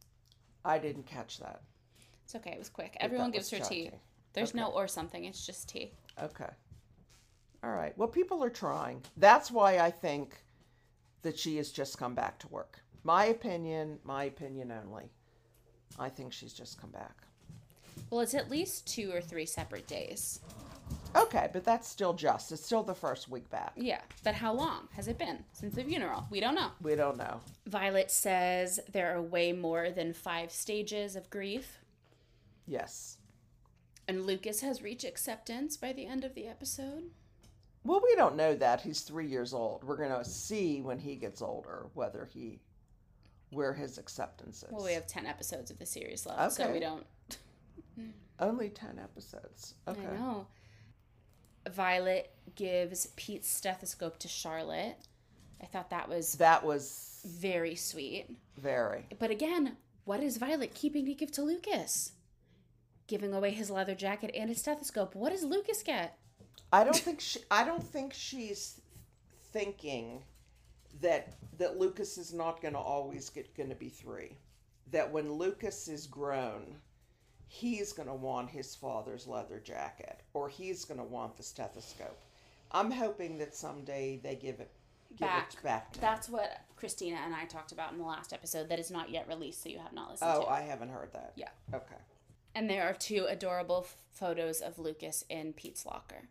Speaker 2: I didn't catch that.
Speaker 1: It's okay. It was quick.
Speaker 2: But
Speaker 1: Everyone
Speaker 2: that
Speaker 1: gives her
Speaker 2: was chai
Speaker 1: tea. There's
Speaker 2: Okay.
Speaker 1: no or something. It's just tea.
Speaker 2: Okay. All right. Well, people are trying. That's why I think that she has just come back to work. My opinion, my opinion only. I think she's just come back.
Speaker 1: Well, it's at least two or three separate days.
Speaker 2: Okay, but that's still just. It's still the first week back.
Speaker 1: Yeah, but how long has it been since the funeral? We don't know.
Speaker 2: We don't know.
Speaker 1: Violet says there are way more than five stages of grief.
Speaker 2: Yes.
Speaker 1: And Lucas has reached acceptance by the end of the episode.
Speaker 2: Well, we don't know that. He's three years old. We're going to see when he gets older whether he, where his acceptance is.
Speaker 1: Well, we have ten episodes of the series left, so
Speaker 2: Okay.
Speaker 1: we don't...
Speaker 2: Only ten episodes. Okay.
Speaker 1: I know. Violet gives Pete's stethoscope to Charlotte. I thought that was
Speaker 2: That was
Speaker 1: very sweet.
Speaker 2: very.
Speaker 1: But again, what is Violet keeping to give to Lucas? Giving away his leather jacket and his stethoscope. What does Lucas get?
Speaker 2: I don't think she. I don't think she's thinking that that Lucas is not going to always get going to be three. That when Lucas is grown, he's going to want his father's leather jacket, or he's going to want the stethoscope. I'm hoping that someday they give it give
Speaker 1: Back.
Speaker 2: it back to him.
Speaker 1: That's what Christina and I talked about in the last episode that is not yet released, so you have not listened
Speaker 2: Oh,
Speaker 1: to.
Speaker 2: I haven't heard that.
Speaker 1: Yeah.
Speaker 2: Okay.
Speaker 1: And there are two adorable f- photos of Lucas in Pete's locker.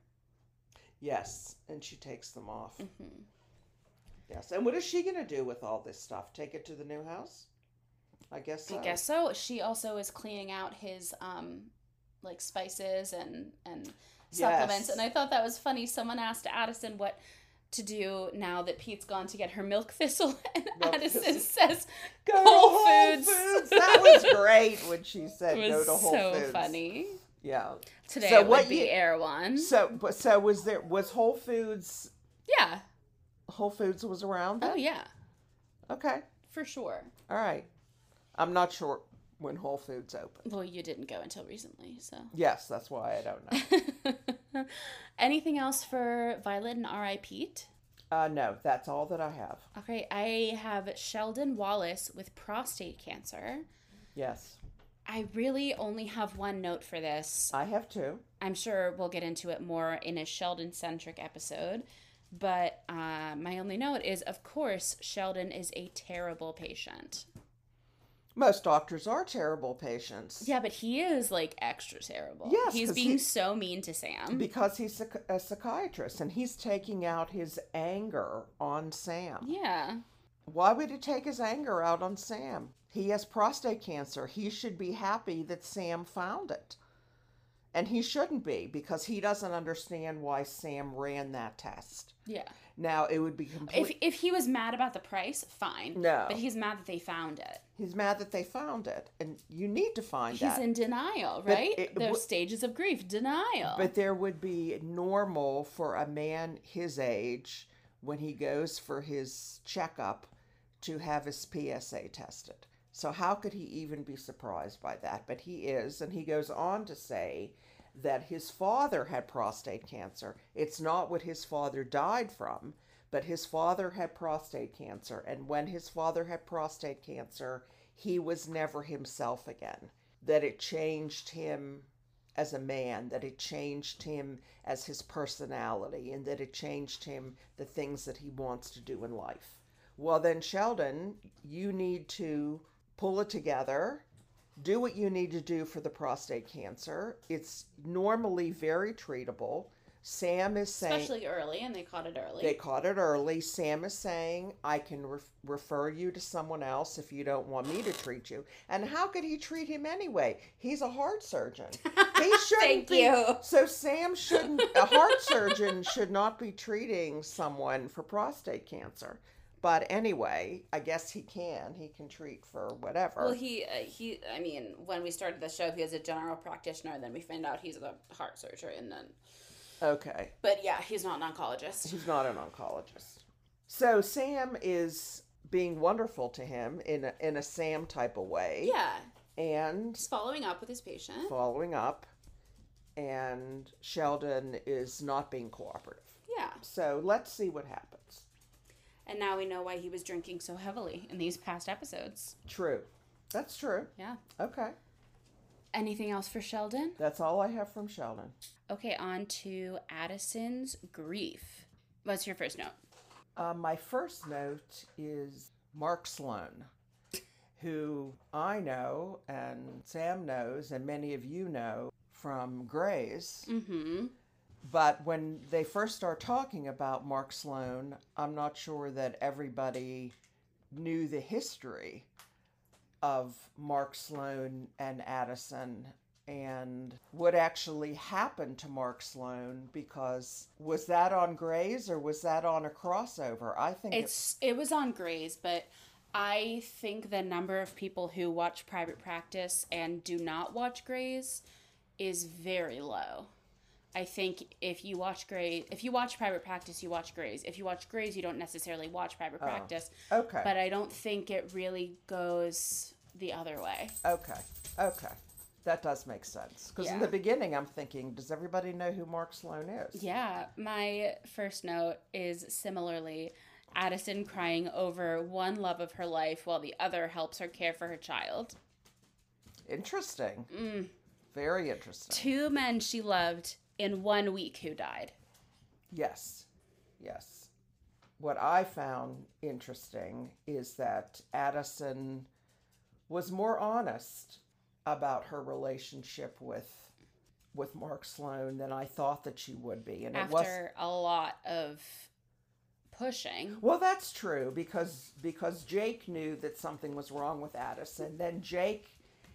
Speaker 2: Yes, and she takes them off.
Speaker 1: Mm-hmm.
Speaker 2: Yes, and what is she going to do with all this stuff? Take it to the new house? I guess so.
Speaker 1: I guess so. She also is cleaning out his um like spices and and supplements.
Speaker 2: Yes.
Speaker 1: And I thought that was funny. Someone asked Addison what to do now that Pete's gone to get her milk thistle, and
Speaker 2: Milk
Speaker 1: Addison
Speaker 2: thistle.
Speaker 1: says,
Speaker 2: Go
Speaker 1: Whole
Speaker 2: to Whole
Speaker 1: Foods.
Speaker 2: Foods. That was great when she said
Speaker 1: it
Speaker 2: go
Speaker 1: was
Speaker 2: to Whole
Speaker 1: so
Speaker 2: Foods.
Speaker 1: funny.
Speaker 2: Yeah.
Speaker 1: Today
Speaker 2: So
Speaker 1: it
Speaker 2: what
Speaker 1: would be
Speaker 2: you-
Speaker 1: Erewhon.
Speaker 2: So, but so was there? Was Whole Foods?
Speaker 1: Yeah.
Speaker 2: Whole Foods was around then?
Speaker 1: Oh yeah,
Speaker 2: Okay.
Speaker 1: for sure.
Speaker 2: All right. I'm not sure when Whole Foods opened.
Speaker 1: Well, you didn't go until recently, so.
Speaker 2: Yes, that's why I don't know.
Speaker 1: Anything else for Violet and R I Pete?
Speaker 2: uh, no, that's all that I have.
Speaker 1: Okay, I have Sheldon Wallace with prostate cancer.
Speaker 2: Yes,
Speaker 1: I really only have one note for this.
Speaker 2: I have two.
Speaker 1: I'm sure we'll get into it more in a Sheldon-centric episode. But uh, my only note is, of course, Sheldon is a terrible patient.
Speaker 2: Most doctors are terrible patients.
Speaker 1: Yeah, but he is, like, extra terrible.
Speaker 2: Yes,
Speaker 1: He's
Speaker 2: 'cause
Speaker 1: being
Speaker 2: he-
Speaker 1: so mean to Sam.
Speaker 2: Because he's a, a psychiatrist and he's taking out his anger on Sam.
Speaker 1: Yeah.
Speaker 2: Why would he take his anger out on Sam? He has prostate cancer. He should be happy that Sam found it. And he shouldn't be, because he doesn't understand why Sam ran that test.
Speaker 1: Yeah.
Speaker 2: Now, it would be complete...
Speaker 1: If, if he was mad about the price, fine.
Speaker 2: No.
Speaker 1: But he's mad that they found it.
Speaker 2: He's mad that they found it. And you need to find
Speaker 1: He's
Speaker 2: that.
Speaker 1: in denial,
Speaker 2: But
Speaker 1: right?
Speaker 2: it
Speaker 1: There's
Speaker 2: w-
Speaker 1: stages of grief. Denial.
Speaker 2: But there would be normal for a man his age, when he goes for his checkup, to have his P S A tested. So how could he even be surprised by that? But he is, and he goes on to say that his father had prostate cancer. It's not what his father died from, but his father had prostate cancer. And when his father had prostate cancer, he was never himself again. That it changed him as a man, that it changed him as his personality, and that it changed him the things that he wants to do in life. Well, then, Sheldon, you need to pull it together. Do what you need to do for the prostate cancer. It's normally very treatable. Sam is saying...
Speaker 1: Especially early, and they caught it early.
Speaker 2: They caught it early. Sam is saying, I can re- refer you to someone else if you don't want me to treat you. And how could he treat him anyway? He's a heart surgeon. He shouldn't
Speaker 1: Thank
Speaker 2: be...
Speaker 1: you.
Speaker 2: So Sam shouldn't... A heart surgeon should not be treating someone for prostate cancer. But anyway, I guess he can. He can treat for whatever.
Speaker 1: Well, he, uh, he. I mean, when we started the show, he was a general practitioner. Then we found out he's a heart surgeon. And then,
Speaker 2: okay.
Speaker 1: but yeah, he's not an oncologist.
Speaker 2: He's not an oncologist. So Sam is being wonderful to him in a, in a Sam type of way.
Speaker 1: Yeah.
Speaker 2: And
Speaker 1: he's following up with his patient.
Speaker 2: Following up. And Sheldon is not being cooperative.
Speaker 1: Yeah.
Speaker 2: So let's see what happens.
Speaker 1: And now we know why he was drinking so heavily in these past episodes.
Speaker 2: True. That's true.
Speaker 1: Yeah.
Speaker 2: Okay.
Speaker 1: Anything else for Sheldon?
Speaker 2: That's all I have from Sheldon.
Speaker 1: Okay, on to Addison's grief. What's your first note?
Speaker 2: Uh, my first note is Mark Sloan, who I know and Sam knows and many of you know from Grey's.
Speaker 1: Mm-hmm.
Speaker 2: But when they first start talking about Mark Sloan, I'm not sure that everybody knew the history of Mark Sloan and Addison and what actually happened to Mark Sloan, because was that on Grey's or was that on a crossover? I think
Speaker 1: it's it, it was on Grey's, but I think the number of people who watch Private Practice and do not watch Grey's is very low. I think if you watch Grey's, if you watch Private Practice, you watch Grey's. If you watch Grey's, you don't necessarily watch Private
Speaker 2: Oh,
Speaker 1: Practice.
Speaker 2: okay.
Speaker 1: But I don't think it really goes the other way.
Speaker 2: Okay. Okay. That does make sense. Because in
Speaker 1: Yeah.
Speaker 2: the beginning, I'm thinking, does everybody know who Mark Sloan is?
Speaker 1: Yeah. My first note is similarly Addison crying over one love of her life while the other helps her care for her child.
Speaker 2: Interesting.
Speaker 1: Mm.
Speaker 2: Very interesting.
Speaker 1: Two men she loved in one week who died.
Speaker 2: Yes. Yes. What I found interesting is that Addison was more honest about her relationship with with Mark Sloan than I thought that she would be. And
Speaker 1: After
Speaker 2: it was
Speaker 1: a lot of pushing.
Speaker 2: Well, that's true because because Jake knew that something was wrong with Addison. Then Jake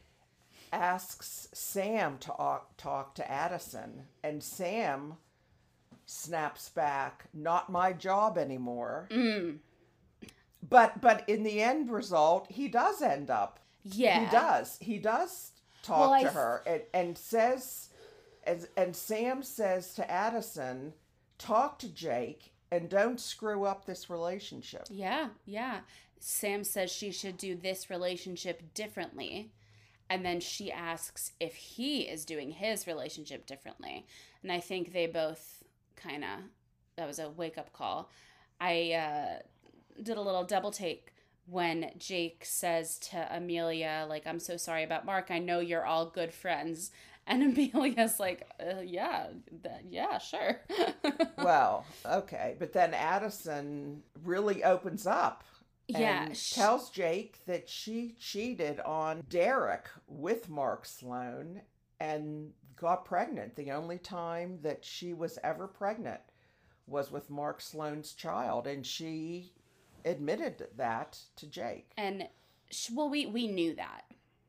Speaker 2: asks Sam to talk, talk to Addison, and Sam snaps back, "Not my job anymore."
Speaker 1: Mm.
Speaker 2: But but in the end result, he does end up.
Speaker 1: Yeah.
Speaker 2: He does. He does talk
Speaker 1: Well, I
Speaker 2: to
Speaker 1: th-
Speaker 2: her and, and says, and, and Sam says to Addison, "Talk to Jake and don't screw up this relationship."
Speaker 1: Yeah, yeah. Sam says she should do this relationship differently. And then she asks if he is doing his relationship differently. And I think they both kind of, that was a wake-up call. I uh, did a little double take when Jake says to Amelia, like, "I'm so sorry about Mark. I know you're all good friends." And Amelia's like, uh, yeah, that, yeah, sure.
Speaker 2: Well, okay. But then Addison really opens up. And
Speaker 1: Yeah, she-
Speaker 2: tells Jake that she cheated on Derek with Mark Sloan and got pregnant. The only time that she was ever pregnant was with Mark Sloan's child, and she admitted that to Jake.
Speaker 1: And, sh- well, we, we knew that.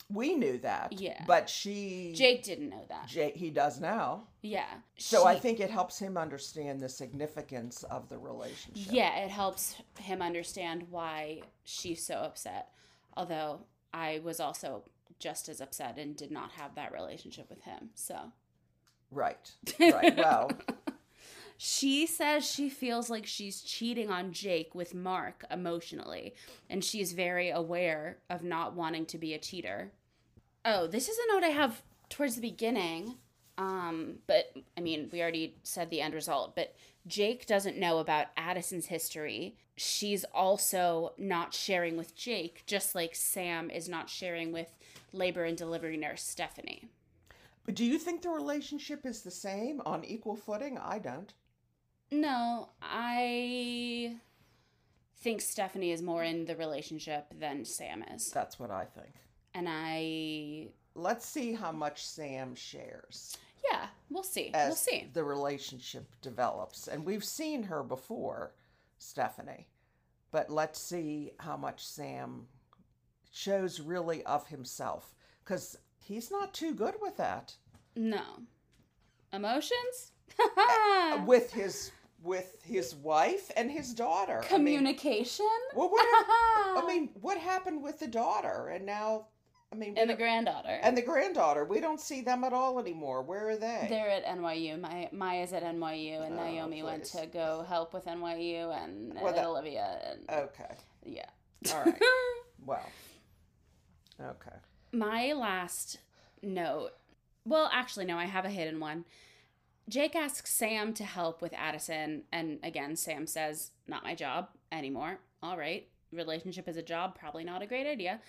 Speaker 2: We knew that.
Speaker 1: Yeah.
Speaker 2: But she...
Speaker 1: Jake didn't know that.
Speaker 2: Jake, he does now.
Speaker 1: Yeah.
Speaker 2: So
Speaker 1: she,
Speaker 2: I think it helps him understand the significance of the relationship.
Speaker 1: Yeah, it helps him understand why she's so upset. Although I was also just as upset and did not have that relationship with him. So.
Speaker 2: Right. Right. Well...
Speaker 1: She says she feels like she's cheating on Jake with Mark emotionally, and she's very aware of not wanting to be a cheater. Oh, this is a note I have towards the beginning, um, but, I mean, we already said the end result, but Jake doesn't know about Addison's history. She's also not sharing with Jake, just like Sam is not sharing with labor and delivery nurse Stephanie.
Speaker 2: But do you think the relationship is the same, on equal footing? I don't.
Speaker 1: No, I think Stephanie is more in the relationship than Sam is.
Speaker 2: That's what I think.
Speaker 1: And I...
Speaker 2: Let's see how much Sam shares.
Speaker 1: Yeah, we'll see.
Speaker 2: As
Speaker 1: we'll see.
Speaker 2: the relationship develops. And we've seen her before, Stephanie. But let's see how much Sam shows really of himself. Because he's not too good with that.
Speaker 1: No. Emotions?
Speaker 2: with his... with his wife and his daughter.
Speaker 1: Communication?
Speaker 2: I mean, well, what ha- I mean, what happened with the daughter? And now, I mean...
Speaker 1: And the granddaughter.
Speaker 2: And the granddaughter. We don't see them at all anymore. Where are they?
Speaker 1: They're at N Y U. My, Maya's at N Y U, and
Speaker 2: Oh,
Speaker 1: Naomi went
Speaker 2: please.
Speaker 1: to go help with N Y U, and,
Speaker 2: Well,
Speaker 1: and
Speaker 2: that-
Speaker 1: Olivia. And,
Speaker 2: Okay.
Speaker 1: yeah.
Speaker 2: All right. Well. Okay.
Speaker 1: My last note... Well, actually, no, I have a hidden one. Jake asks Sam to help with Addison, and again, Sam says, not my job anymore. All right, relationship is a job, probably not a great idea.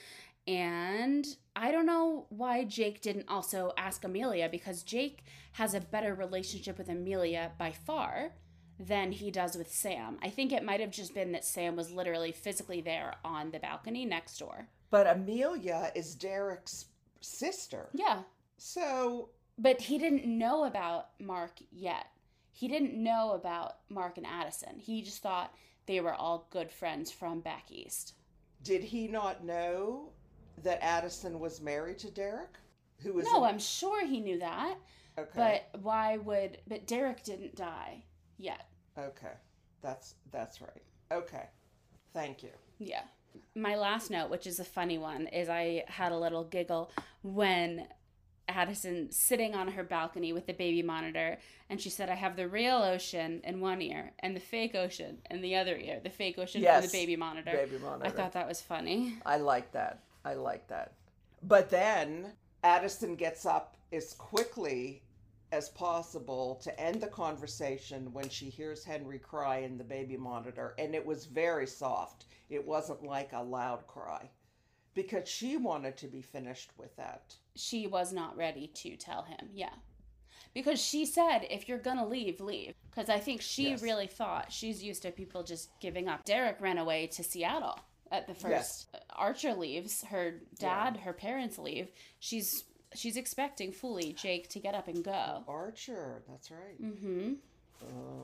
Speaker 1: And I don't know why Jake didn't also ask Amelia, because Jake has a better relationship with Amelia by far than he does with Sam. I think it might have just been that Sam was literally physically there on the balcony next door.
Speaker 2: But Amelia is Derek's sister.
Speaker 1: Yeah.
Speaker 2: So...
Speaker 1: But he didn't know about Mark yet. He didn't know about Mark and Addison. He just thought they were all good friends from back east.
Speaker 2: Did he not know that Addison was married to Derek? Who was
Speaker 1: No,
Speaker 2: in-
Speaker 1: I'm sure he knew that.
Speaker 2: Okay.
Speaker 1: But why would... But Derek didn't die yet.
Speaker 2: Okay. That's that's right. Okay. Thank you.
Speaker 1: Yeah. My last note, which is a funny one, is I had a little giggle when... Addison sitting on her balcony with the baby monitor, and she said, I have the real ocean in one ear and the fake ocean in the other ear. The fake ocean
Speaker 2: Yes,
Speaker 1: for the baby monitor.
Speaker 2: baby monitor.
Speaker 1: I thought that was funny.
Speaker 2: I like that. I like that. But then Addison gets up as quickly as possible to end the conversation when she hears Henry cry in the baby monitor, and it was very soft. It wasn't like a loud cry, because she wanted to be finished with that.
Speaker 1: She was not ready to tell him, yeah. Because she said, if you're gonna leave, leave. Because I think she
Speaker 2: Yes.
Speaker 1: really thought she's used to people just giving up. Derek ran away to Seattle at the first.
Speaker 2: Yes.
Speaker 1: Archer leaves, her dad, her parents leave. She's she's expecting fully Jake to get up and go.
Speaker 2: Archer, that's right.
Speaker 1: Mm-hmm.
Speaker 2: Oh.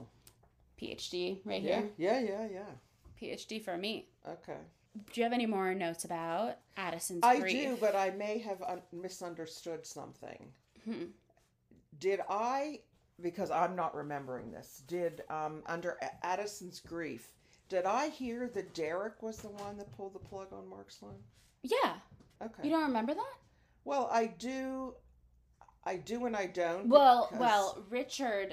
Speaker 1: P H D right
Speaker 2: Yeah,
Speaker 1: here.
Speaker 2: yeah, yeah, yeah.
Speaker 1: P H D for me.
Speaker 2: Okay.
Speaker 1: Do you have any more notes about Addison's
Speaker 2: I
Speaker 1: grief?
Speaker 2: do, but I may have un- misunderstood something.
Speaker 1: Hmm.
Speaker 2: Did I, because I'm not remembering this, did, um, under A- Addison's grief, did I hear that Derek was the one that pulled the plug on Mark's line?
Speaker 1: Yeah.
Speaker 2: Okay.
Speaker 1: You don't remember that?
Speaker 2: Well, I do, I do and I don't.
Speaker 1: Well,
Speaker 2: because-
Speaker 1: well, Richard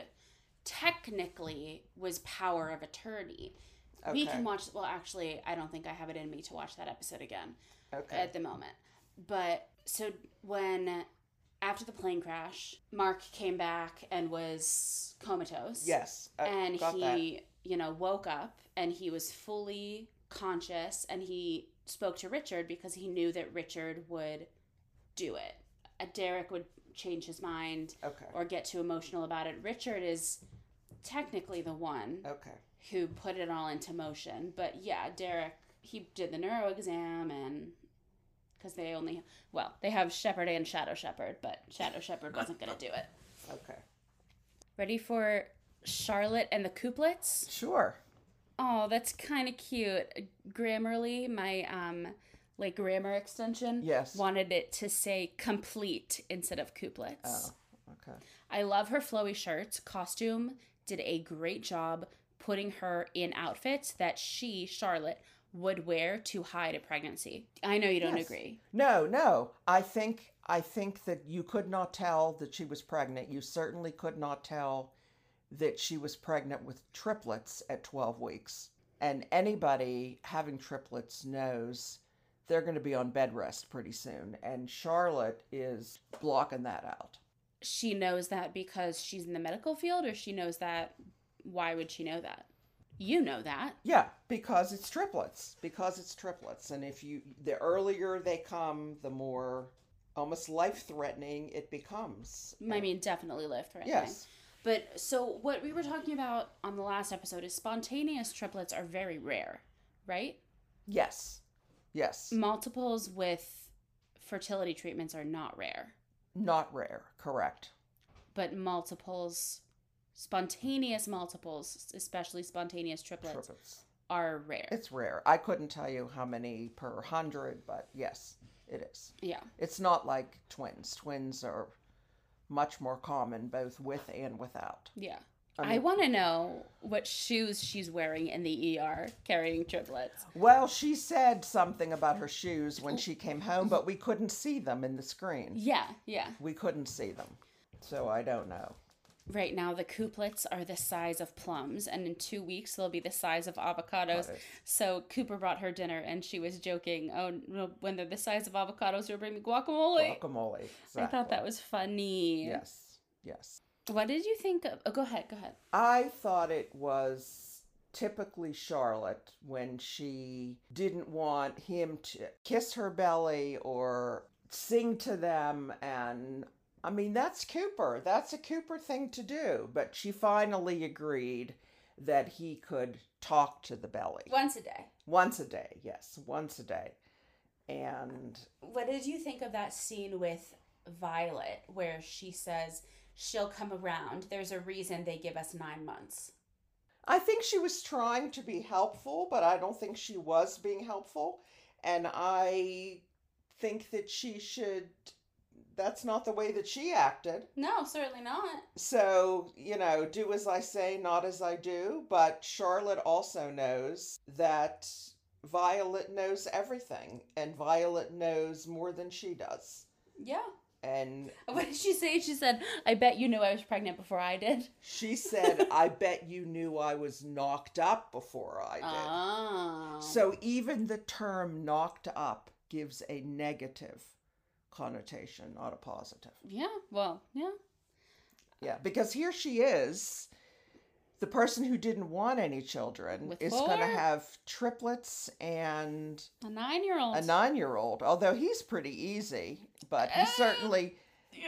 Speaker 1: technically was power of attorney. We
Speaker 2: Okay.
Speaker 1: can watch, well, actually, I don't think I have it in me to watch that episode again
Speaker 2: Okay.
Speaker 1: at the moment. But, so when, after the plane crash, Mark came back and was comatose.
Speaker 2: Yes. I
Speaker 1: and
Speaker 2: got
Speaker 1: he,
Speaker 2: that.
Speaker 1: you know, woke up and he was fully conscious, and he spoke to Richard because he knew that Richard would do it. Uh, Derek would change his mind
Speaker 2: Okay.
Speaker 1: or get too emotional about it. Richard is technically the one
Speaker 2: Okay.
Speaker 1: who put it all into motion. But yeah, Derek, he did the neuro exam, and because they only, well, they have Shepherd and Shadow Shepherd, but Shadow Shepherd wasn't going to do it.
Speaker 2: Okay.
Speaker 1: Ready for Charlotte and the Couplets?
Speaker 2: Sure.
Speaker 1: Oh, that's kind of cute. Grammarly, my um like grammar extension,
Speaker 2: Yes.
Speaker 1: wanted it to say complete instead of couplets.
Speaker 2: Oh, okay.
Speaker 1: I love her flowy shirts. Costume did a great job putting her in outfits that she, Charlotte, would wear to hide a pregnancy. I know you don't
Speaker 2: Yes.
Speaker 1: agree.
Speaker 2: No, no. I think I think that you could not tell that she was pregnant. You certainly could not tell that she was pregnant with triplets at twelve weeks. And anybody having triplets knows they're going to be on bed rest pretty soon. And Charlotte is blocking that out.
Speaker 1: She knows that because she's in the medical field, or she knows that, why would she know that? You know that.
Speaker 2: Yeah, because it's triplets. Because it's triplets. And if you, the earlier they come, the more almost life-threatening it becomes.
Speaker 1: I mean, definitely life threatening.
Speaker 2: Yes.
Speaker 1: But so what we were talking about on the last episode is spontaneous triplets are very rare, right?
Speaker 2: Yes. Yes.
Speaker 1: Multiples with fertility treatments are not rare.
Speaker 2: Not rare, correct.
Speaker 1: But multiples, spontaneous multiples, especially spontaneous triplets,
Speaker 2: Triplets.
Speaker 1: are rare.
Speaker 2: It's rare. I couldn't tell you how many per hundred, but yes, it is.
Speaker 1: Yeah.
Speaker 2: It's not like twins. Twins are much more common both with and without.
Speaker 1: Yeah.
Speaker 2: I
Speaker 1: I,
Speaker 2: mean-
Speaker 1: want to know what shoes she's wearing in the E R carrying triplets.
Speaker 2: Well, she said something about her shoes when she came home, but we couldn't see them in the screen.
Speaker 1: Yeah, yeah.
Speaker 2: We couldn't see them. So I don't know.
Speaker 1: Right now, the couplets are the size of plums, and in two weeks, they'll be the size of avocados.
Speaker 2: Avocados.
Speaker 1: So Cooper brought her dinner, and she was joking, oh, no, when they're the size of avocados, you'll bring me guacamole.
Speaker 2: Guacamole. Exactly.
Speaker 1: I thought that was funny.
Speaker 2: Yes. Yes.
Speaker 1: What did you think of... Oh, go ahead, go ahead.
Speaker 2: I thought it was typically Charlotte when she didn't want him to kiss her belly or sing to them. And I mean, that's Cooper. That's a Cooper thing to do. But she finally agreed that he could talk to the belly.
Speaker 1: Once a day.
Speaker 2: Once a day, yes. Once a day. And
Speaker 1: What did you think of that scene with Violet where she says she'll come around? There's a reason they give us nine months.
Speaker 2: I think she was trying to be helpful, but I don't think she was being helpful. And I think that she should, that's not the way that she acted.
Speaker 1: No, certainly not.
Speaker 2: So, you know, do as I say, not as I do. But Charlotte also knows that Violet knows everything, and Violet knows more than she does.
Speaker 1: Yeah.
Speaker 2: And
Speaker 1: What did she say? She said, I bet you knew I was pregnant before I did.
Speaker 2: she said, I bet you knew I was knocked up before I did.
Speaker 1: Oh.
Speaker 2: So even the term knocked up gives a negative connotation, not a positive.
Speaker 1: Yeah, well, yeah.
Speaker 2: Yeah, because here she is, the person who didn't want any children
Speaker 1: With
Speaker 2: is
Speaker 1: four?
Speaker 2: going to have triplets and
Speaker 1: A nine-year-old.
Speaker 2: a nine-year-old, although he's pretty easy, but he
Speaker 1: Uh,
Speaker 2: certainly,
Speaker 1: Yeah,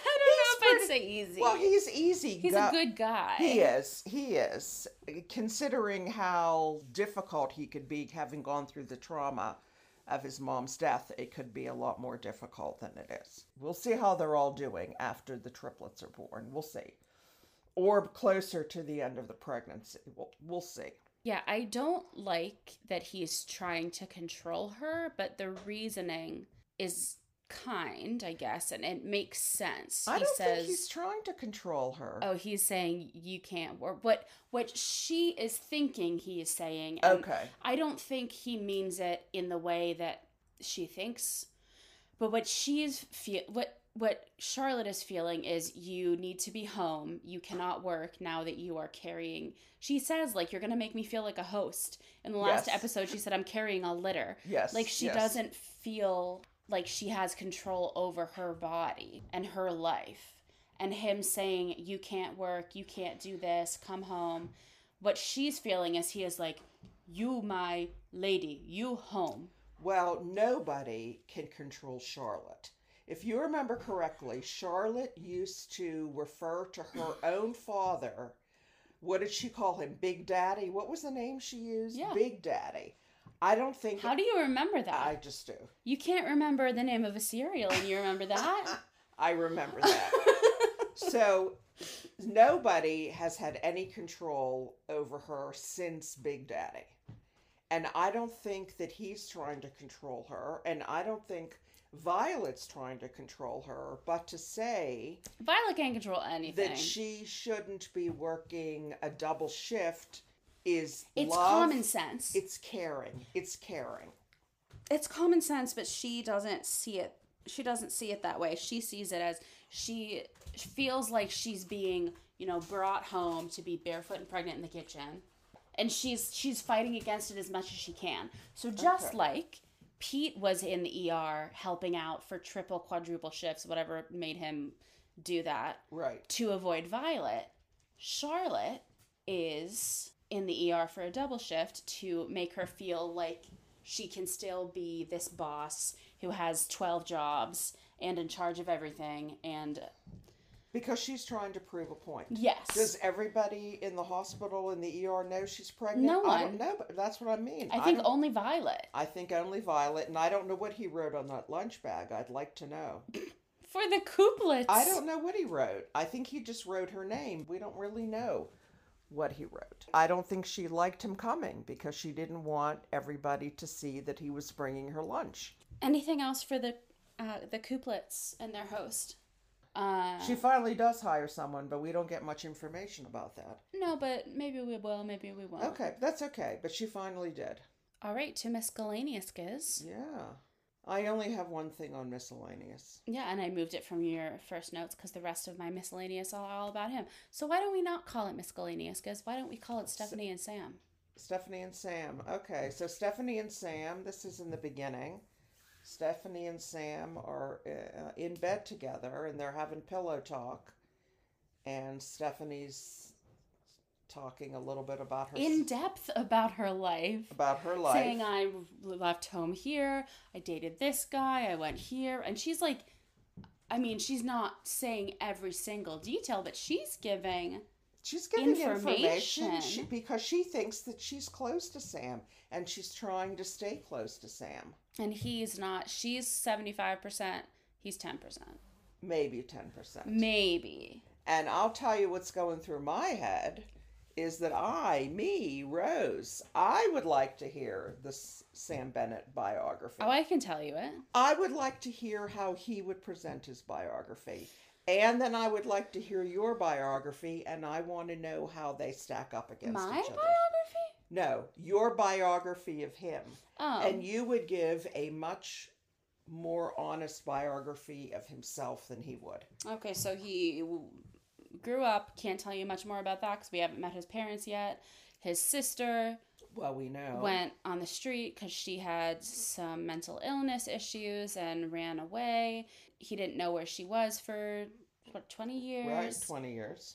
Speaker 1: I don't know if I'd say easy.
Speaker 2: well, he's easy.
Speaker 1: He's
Speaker 2: go-
Speaker 1: a good guy.
Speaker 2: He is. He is. Considering how difficult he could be having gone through the trauma of his mom's death, it could be a lot more difficult than it is. We'll see how they're all doing after the triplets are born. We'll see. Or closer to the end of the pregnancy. We'll, we'll see.
Speaker 1: Yeah, I don't like that he's trying to control her, but the reasoning is kind, I guess, and it makes sense.
Speaker 2: I
Speaker 1: he
Speaker 2: don't
Speaker 1: says,
Speaker 2: think he's trying to control her.
Speaker 1: oh, he's saying you can't work. What what she is thinking he is saying. And
Speaker 2: Okay.
Speaker 1: I don't think he means it in the way that she thinks. But what she is feel what what Charlotte is feeling is you need to be home. You cannot work now that you are carrying. She says, like, you're going to make me feel like a host. In the last
Speaker 2: Yes.
Speaker 1: episode, she said, I'm carrying a litter.
Speaker 2: Yes.
Speaker 1: Like, she
Speaker 2: yes.
Speaker 1: doesn't feel like she has control over her body and her life. And him saying, you can't work, you can't do this, come home. What she's feeling is he is like, you, my lady, you home.
Speaker 2: Well, nobody can control Charlotte. If you remember correctly, Charlotte used to refer to her own father. What did she call him? Big Daddy? What was the name she used?
Speaker 1: Yeah.
Speaker 2: Big Daddy. I don't think...
Speaker 1: How do you remember that?
Speaker 2: I just do.
Speaker 1: You can't remember the name of a cereal and you remember that?
Speaker 2: I remember that. So, nobody has had any control over her since Big Daddy. And I don't think that he's trying to control her. And I don't think Violet's trying to control her. But to say
Speaker 1: Violet can't control anything.
Speaker 2: that she shouldn't be working a double shift is
Speaker 1: It's
Speaker 2: love.
Speaker 1: common sense.
Speaker 2: It's caring. It's caring.
Speaker 1: It's common sense, but she doesn't see it. She doesn't see it that way. She sees it as she feels like she's being, you know, brought home to be barefoot and pregnant in the kitchen. And she's she's fighting against it as much as she can. So just
Speaker 2: Okay.
Speaker 1: like Pete was in the E R helping out for triple, quadruple shifts, whatever made him do that,
Speaker 2: Right.
Speaker 1: to avoid Violet, Charlotte is in the E R for a double shift to make her feel like she can still be this boss who has twelve jobs and in charge of everything. And
Speaker 2: Because she's trying to prove a point.
Speaker 1: yes.
Speaker 2: Does everybody in the hospital in the E R know she's pregnant?
Speaker 1: No
Speaker 2: I
Speaker 1: one.
Speaker 2: don't know, but that's what I mean.
Speaker 1: I think
Speaker 2: don't-
Speaker 1: only Violet.
Speaker 2: I think only Violet, and I don't know what he wrote on that lunch bag. I'd like to know.
Speaker 1: For the couplets.
Speaker 2: I don't know what he wrote. I think he just wrote her name. We don't really know what he wrote. I don't think she liked him coming because she didn't want everybody to see that he was bringing her lunch.
Speaker 1: Anything else for the uh, the couplets and their host? Uh,
Speaker 2: She finally does hire someone, but we don't get much information about that.
Speaker 1: no, but maybe we will, maybe we won't.
Speaker 2: Okay, that's okay, but she finally did.
Speaker 1: All right, to miscellaneous, Giz.
Speaker 2: Yeah. I only have one thing on miscellaneous.
Speaker 1: Yeah, and I moved it from your first notes because the rest of my miscellaneous are all about him. So why don't we not call it miscellaneous, Giz? Why don't we call it Stephanie and Sam?
Speaker 2: Stephanie and Sam. Okay, so Stephanie and Sam, this is in the beginning. Stephanie and Sam are uh, in bed together and they're having pillow talk. And Stephanie's talking a little bit about her
Speaker 1: In depth about her life.
Speaker 2: about her life.
Speaker 1: Saying I left home here, I dated this guy, I went here. And she's like, I mean, she's not saying every single detail, but she's giving...
Speaker 2: She's giving
Speaker 1: information.
Speaker 2: information she, because she thinks that she's close to Sam and she's trying to stay close to Sam.
Speaker 1: And he's not. She's seventy-five percent. He's ten percent.
Speaker 2: Maybe ten percent.
Speaker 1: Maybe.
Speaker 2: And I'll tell you what's going through my head is that I, me, Rose, I would like to hear the S- Sam Bennett biography.
Speaker 1: Oh, I can tell you it.
Speaker 2: I would like to hear how he would present his biography. And then I would like to hear your biography, and I want to know how they stack up against
Speaker 1: My
Speaker 2: each other.
Speaker 1: biography?
Speaker 2: No, your biography of him.
Speaker 1: Oh.
Speaker 2: And you would give a much more honest biography of himself than he would.
Speaker 1: Okay, so he w- grew up. Can't tell you much more about that because we haven't met his parents yet. His sister
Speaker 2: Well, we know.
Speaker 1: went on the street because she had some mental illness issues and ran away. He didn't know where she was for, what, twenty years?
Speaker 2: Right, twenty years.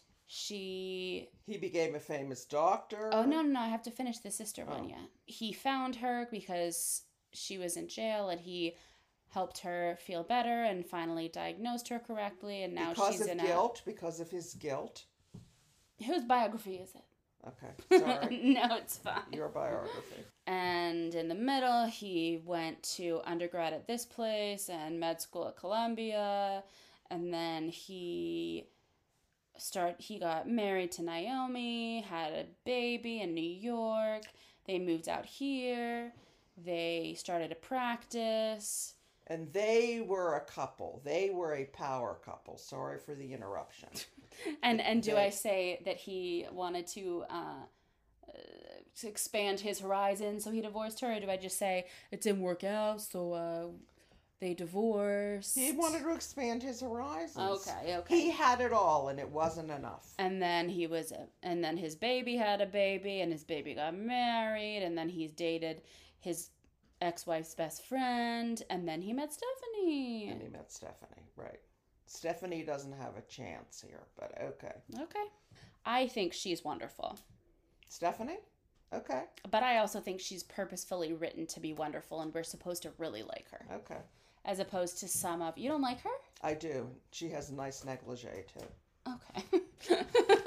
Speaker 1: She...
Speaker 2: He became a famous doctor.
Speaker 1: Oh, no, no, no, I have to finish the sister one
Speaker 2: Oh.
Speaker 1: yet. He found her because she was in jail and he helped her feel better and finally diagnosed her correctly, and now
Speaker 2: because
Speaker 1: she's
Speaker 2: of
Speaker 1: in
Speaker 2: guilt, because of his guilt.
Speaker 1: a... Whose biography is it?
Speaker 2: Okay, sorry.
Speaker 1: No, it's fine.
Speaker 2: Your biography.
Speaker 1: And in the middle, he went to undergrad at this place and med school at Columbia. And then he start he got married to Naomi, had a baby in New York. They moved out here. They started a practice.
Speaker 2: And they were a couple. They were a power couple. Sorry for the interruption.
Speaker 1: And and do
Speaker 2: They-
Speaker 1: I say that he wanted to uh, uh, to expand his horizon, so he divorced her, or do I just say it didn't work out, so uh, they divorced?
Speaker 2: He wanted to expand his horizons.
Speaker 1: Okay, okay.
Speaker 2: He had it all, and it wasn't enough.
Speaker 1: And then he was, a, and then his baby had a baby, and his baby got married, and then he's dated his ex-wife's best friend, and then he met Stephanie.
Speaker 2: And he met Stephanie, right. Stephanie doesn't have a chance here, but okay.
Speaker 1: Okay. I think she's wonderful.
Speaker 2: Stephanie? Okay.
Speaker 1: But I also think she's purposefully written to be wonderful, and we're supposed to really like her.
Speaker 2: Okay.
Speaker 1: As opposed to some of... You don't like her?
Speaker 2: I do. She has a nice negligee, too.
Speaker 1: Okay.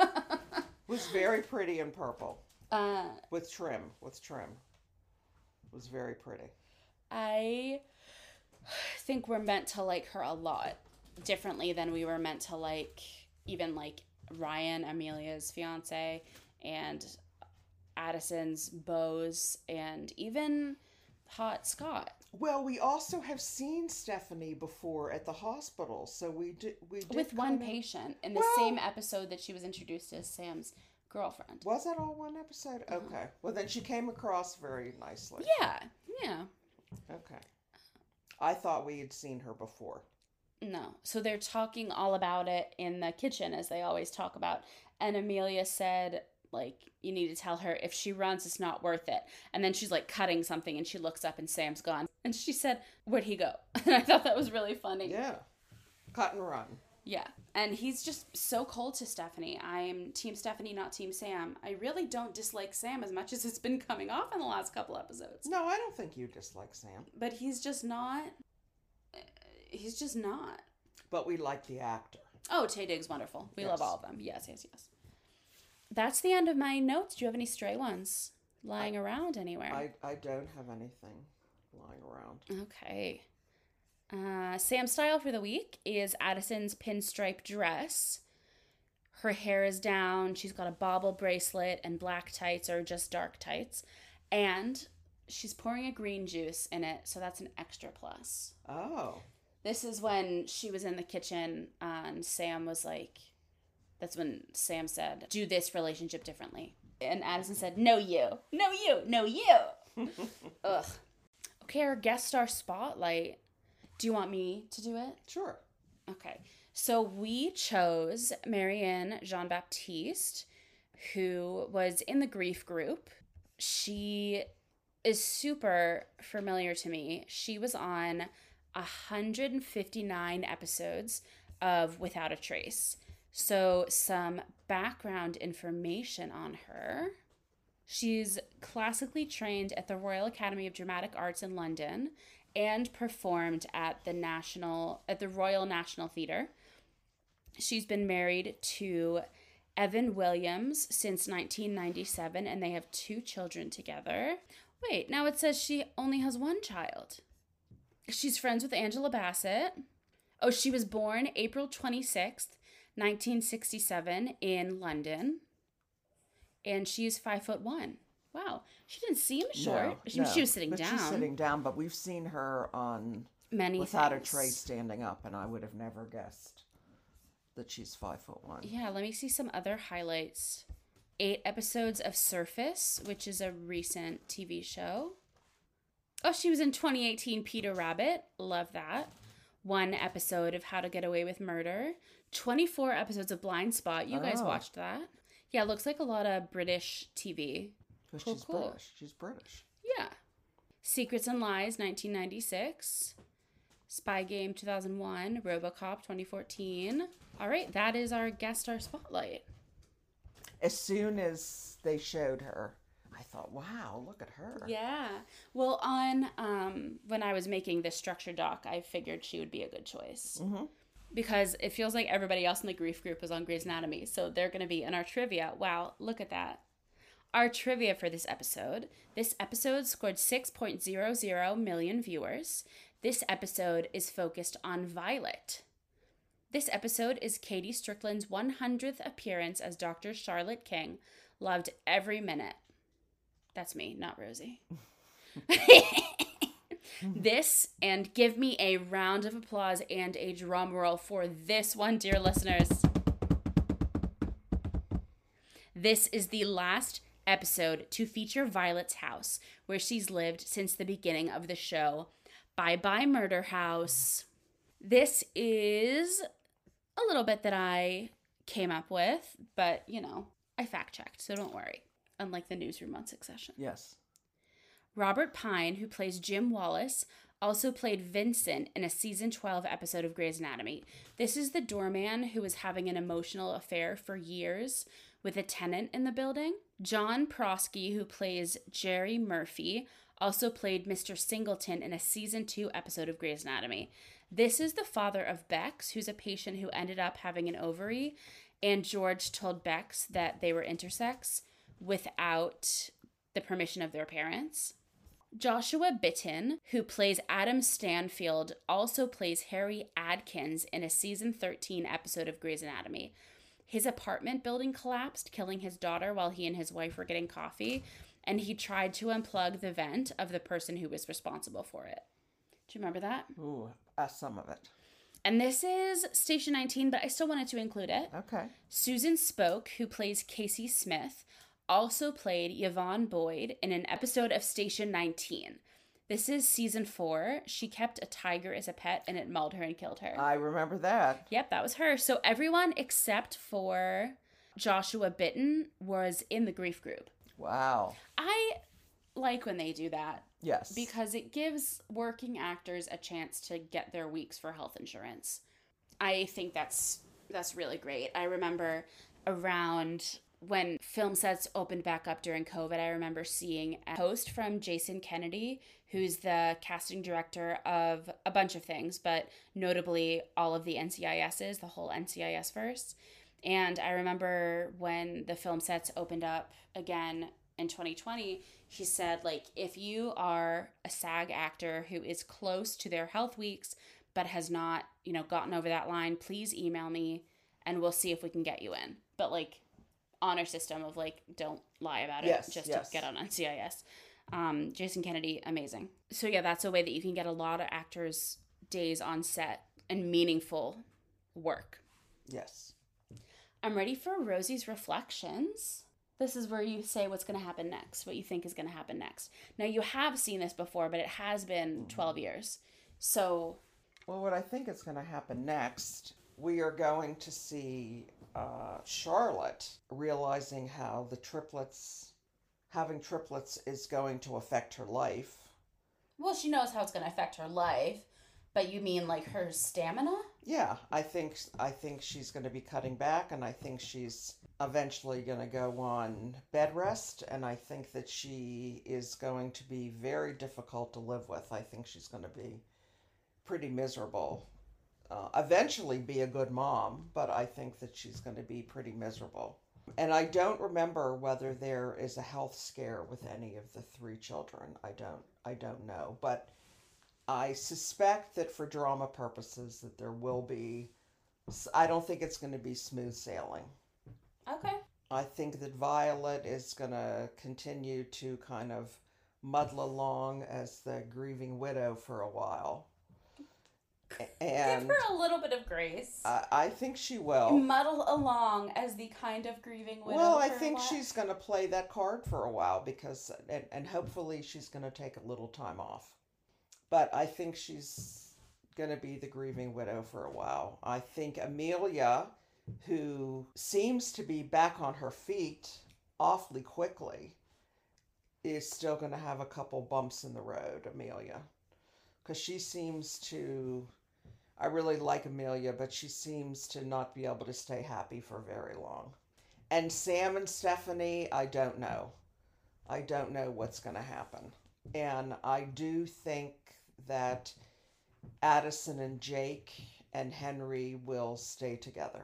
Speaker 2: Was very pretty in purple.
Speaker 1: uh,
Speaker 2: With trim. With trim. Was very pretty.
Speaker 1: I think we're meant to like her a lot differently than we were meant to like even like Ryan, Amelia's fiance, and Addison's beaux and even hot Scott.
Speaker 2: Well, we also have seen Stephanie before at the hospital, so we did we did
Speaker 1: with one
Speaker 2: kinda...
Speaker 1: patient in the
Speaker 2: well,
Speaker 1: same episode that she was introduced as Sam's girlfriend.
Speaker 2: Was that all one episode? Mm-hmm. Okay. Well, then she came across very nicely.
Speaker 1: Yeah, yeah.
Speaker 2: Okay. I thought we had seen her before.
Speaker 1: No. So they're talking all about it in the kitchen, as they always talk about. And Amelia said, like, you need to tell her if she runs, it's not worth it. And then she's like cutting something and she looks up and Sam's gone. And she said, where'd he go? And I thought that was really funny.
Speaker 2: Yeah. Cut and run.
Speaker 1: Yeah. And he's just so cold to Stephanie. I'm Team Stephanie, not Team Sam. I really don't dislike Sam as much as it's been coming off in the last couple episodes.
Speaker 2: No, I don't think you dislike Sam.
Speaker 1: But he's just not. He's just not.
Speaker 2: But we like the actor.
Speaker 1: Oh, Taye Diggs, wonderful. We
Speaker 2: yes.
Speaker 1: love all of them. Yes, yes, yes. That's the end of my notes. Do you have any stray ones lying I, around anywhere?
Speaker 2: I, I don't have anything lying around.
Speaker 1: Okay. Uh, Sam's style for the week is Addison's pinstripe dress. Her hair is down. She's got a bauble bracelet and black tights or just dark tights. And she's pouring a green juice in it, so that's an extra plus.
Speaker 2: Oh.
Speaker 1: This is when she was in the kitchen and Sam was like, that's when Sam said, do this relationship differently. And Addison said, no you, no you, no you. Ugh. Okay, our guest star spotlight. Do you want me to do it?
Speaker 2: Sure.
Speaker 1: Okay. So we chose Marianne Jean-Baptiste, who was in the grief group. She is super familiar to me. She was on one hundred fifty-nine episodes of Without a Trace. So some background information on her. She's classically trained at the Royal Academy of Dramatic Arts in London and performed at the National at the Royal National Theatre. She's been married to Evan Williams since nineteen ninety-seven, and they have two children together. Wait, now it says she only has one child. She's friends with Angela Bassett. Oh, she was born April twenty-sixth, nineteen sixty-seven in London. And she's five foot one. Wow. She didn't seem short.
Speaker 2: No,
Speaker 1: she,
Speaker 2: no.
Speaker 1: she was sitting
Speaker 2: but
Speaker 1: down.
Speaker 2: She's sitting down, but we've seen her on
Speaker 1: Many
Speaker 2: Without
Speaker 1: things.
Speaker 2: a Trace standing up, and I would have never guessed that she's five foot one.
Speaker 1: Yeah, let me see some other highlights. Eight episodes of Surface, which is a recent T V show. Oh, she was in twenty eighteen Peter Rabbit. Love that. One episode of How to Get Away with Murder. twenty-four episodes of Blind Spot. You guys
Speaker 2: Oh.
Speaker 1: watched that? Yeah, it looks like a lot of British T V.
Speaker 2: Because
Speaker 1: Cool,
Speaker 2: she's
Speaker 1: cool.
Speaker 2: British. She's British.
Speaker 1: Yeah. Secrets and Lies, nineteen ninety-six. Spy Game, two thousand one. RoboCop, twenty fourteen. All right, that is our guest star spotlight.
Speaker 2: As soon as they showed her, I thought, wow, look at her.
Speaker 1: Yeah. Well, on um, when I was making this structure doc, I figured she would be a good choice.
Speaker 2: Mm-hmm.
Speaker 1: Because it feels like everybody else in the grief group was on Grey's Anatomy. So they're going to be in our trivia. Wow, look at that. Our trivia for this episode. This episode scored six point zero zero million viewers. This episode is focused on Violet. This episode is Katie Strickland's one hundredth appearance as Doctor Charlotte King. Loved every minute. That's me, not Rosie. This, and give me a round of applause and a drum roll for this one, dear listeners. This is the last episode to feature Violet's house, where she's lived since the beginning of the show. Bye-bye, Murder House. This is a little bit that I came up with, but, you know, I fact-checked, so don't worry, unlike the newsroom on Succession.
Speaker 2: Yes.
Speaker 1: Robert Pine, who plays Jim Wallace, also played Vincent in a season twelve episode of Grey's Anatomy. This is the doorman who was having an emotional affair for years with a tenant in the building. John Prosky, who plays Jerry Murphy, also played Mister Singleton in a season two episode of Grey's Anatomy. This is the father of Bex, who's a patient who ended up having an ovary, and George told Bex that they were intersex without the permission of their parents. Joshua Bitton, who plays Adam Stanfield, also plays Harry Adkins in a season thirteen episode of Grey's Anatomy. his apartment building collapsed, killing his daughter while he and his wife were getting coffee. And he tried to unplug the vent of the person who was responsible for it. Do you remember that?
Speaker 2: Ooh, uh, some of it.
Speaker 1: And this is Station nineteen, but I still wanted to include it.
Speaker 2: Okay.
Speaker 1: Susan Spoke, who plays Casey Smith, also played Yvonne Boyd in an episode of Station nineteen. This is season four. She kept a tiger as a pet and it mauled her and killed her.
Speaker 2: I remember that.
Speaker 1: Yep, that was her. So everyone except for Joshua Bitton was in the grief group.
Speaker 2: Wow.
Speaker 1: I like when they do that.
Speaker 2: Yes.
Speaker 1: Because it gives working actors a chance to get their weeks for health insurance. I think that's that's really great. I remember around when film sets opened back up during COVID, I remember seeing a post from Jason Kennedy, who's the casting director of a bunch of things, but notably all of the N C I S's, the whole N C I S verse. And I remember when the film sets opened up again in twenty twenty, he said, like, if you are a SAG actor who is close to their health weeks but has not, you know, gotten over that line, please email me and we'll see if we can get you in. But, like, honor system of, like, don't lie about it
Speaker 2: yes,
Speaker 1: just
Speaker 2: yes.
Speaker 1: to get on N C I S. Um, Jason Kennedy, amazing. So, yeah, that's a way that you can get a lot of actors' days on set and meaningful work.
Speaker 2: Yes.
Speaker 1: I'm ready for Rosie's reflections. This is where you say what's going to happen next, what you think is going to happen next. Now, you have seen this before, but it has been twelve years. So...
Speaker 2: Well, what I think is going to happen next, we are going to see uh, Charlotte realizing how the triplets, having triplets is going to affect her life.
Speaker 1: Well, she knows how it's going to affect her life, but you mean like her stamina?
Speaker 2: Yeah, I think I think she's going to be cutting back, and I think she's eventually going to go on bed rest, and I think that she is going to be very difficult to live with. I think she's going to be pretty miserable. Uh, eventually be a good mom, but I think that she's going to be pretty miserable. And I don't remember whether there is a health scare with any of the three children. I don't I don't know, but I suspect that for drama purposes that there will be, I don't think it's going to be smooth sailing.
Speaker 1: Okay.
Speaker 2: I think that Violet is going to continue to kind of muddle along as the grieving widow for a while. And
Speaker 1: give her a little bit of grace.
Speaker 2: I, I think she will.
Speaker 1: Muddle along as the kind of grieving widow.
Speaker 2: Well,
Speaker 1: for
Speaker 2: I
Speaker 1: a
Speaker 2: think
Speaker 1: while.
Speaker 2: she's going to play that card for a while because, and, and hopefully she's going to take a little time off. But I think she's going to be the grieving widow for a while. I think Amelia, who seems to be back on her feet awfully quickly, is still going to have a couple bumps in the road, Amelia. Because she seems to, I really like Amelia, but she seems to not be able to stay happy for very long. And Sam and Stephanie, I don't know. I don't know what's going to happen. And I do think that Addison and Jake and Henry will stay together.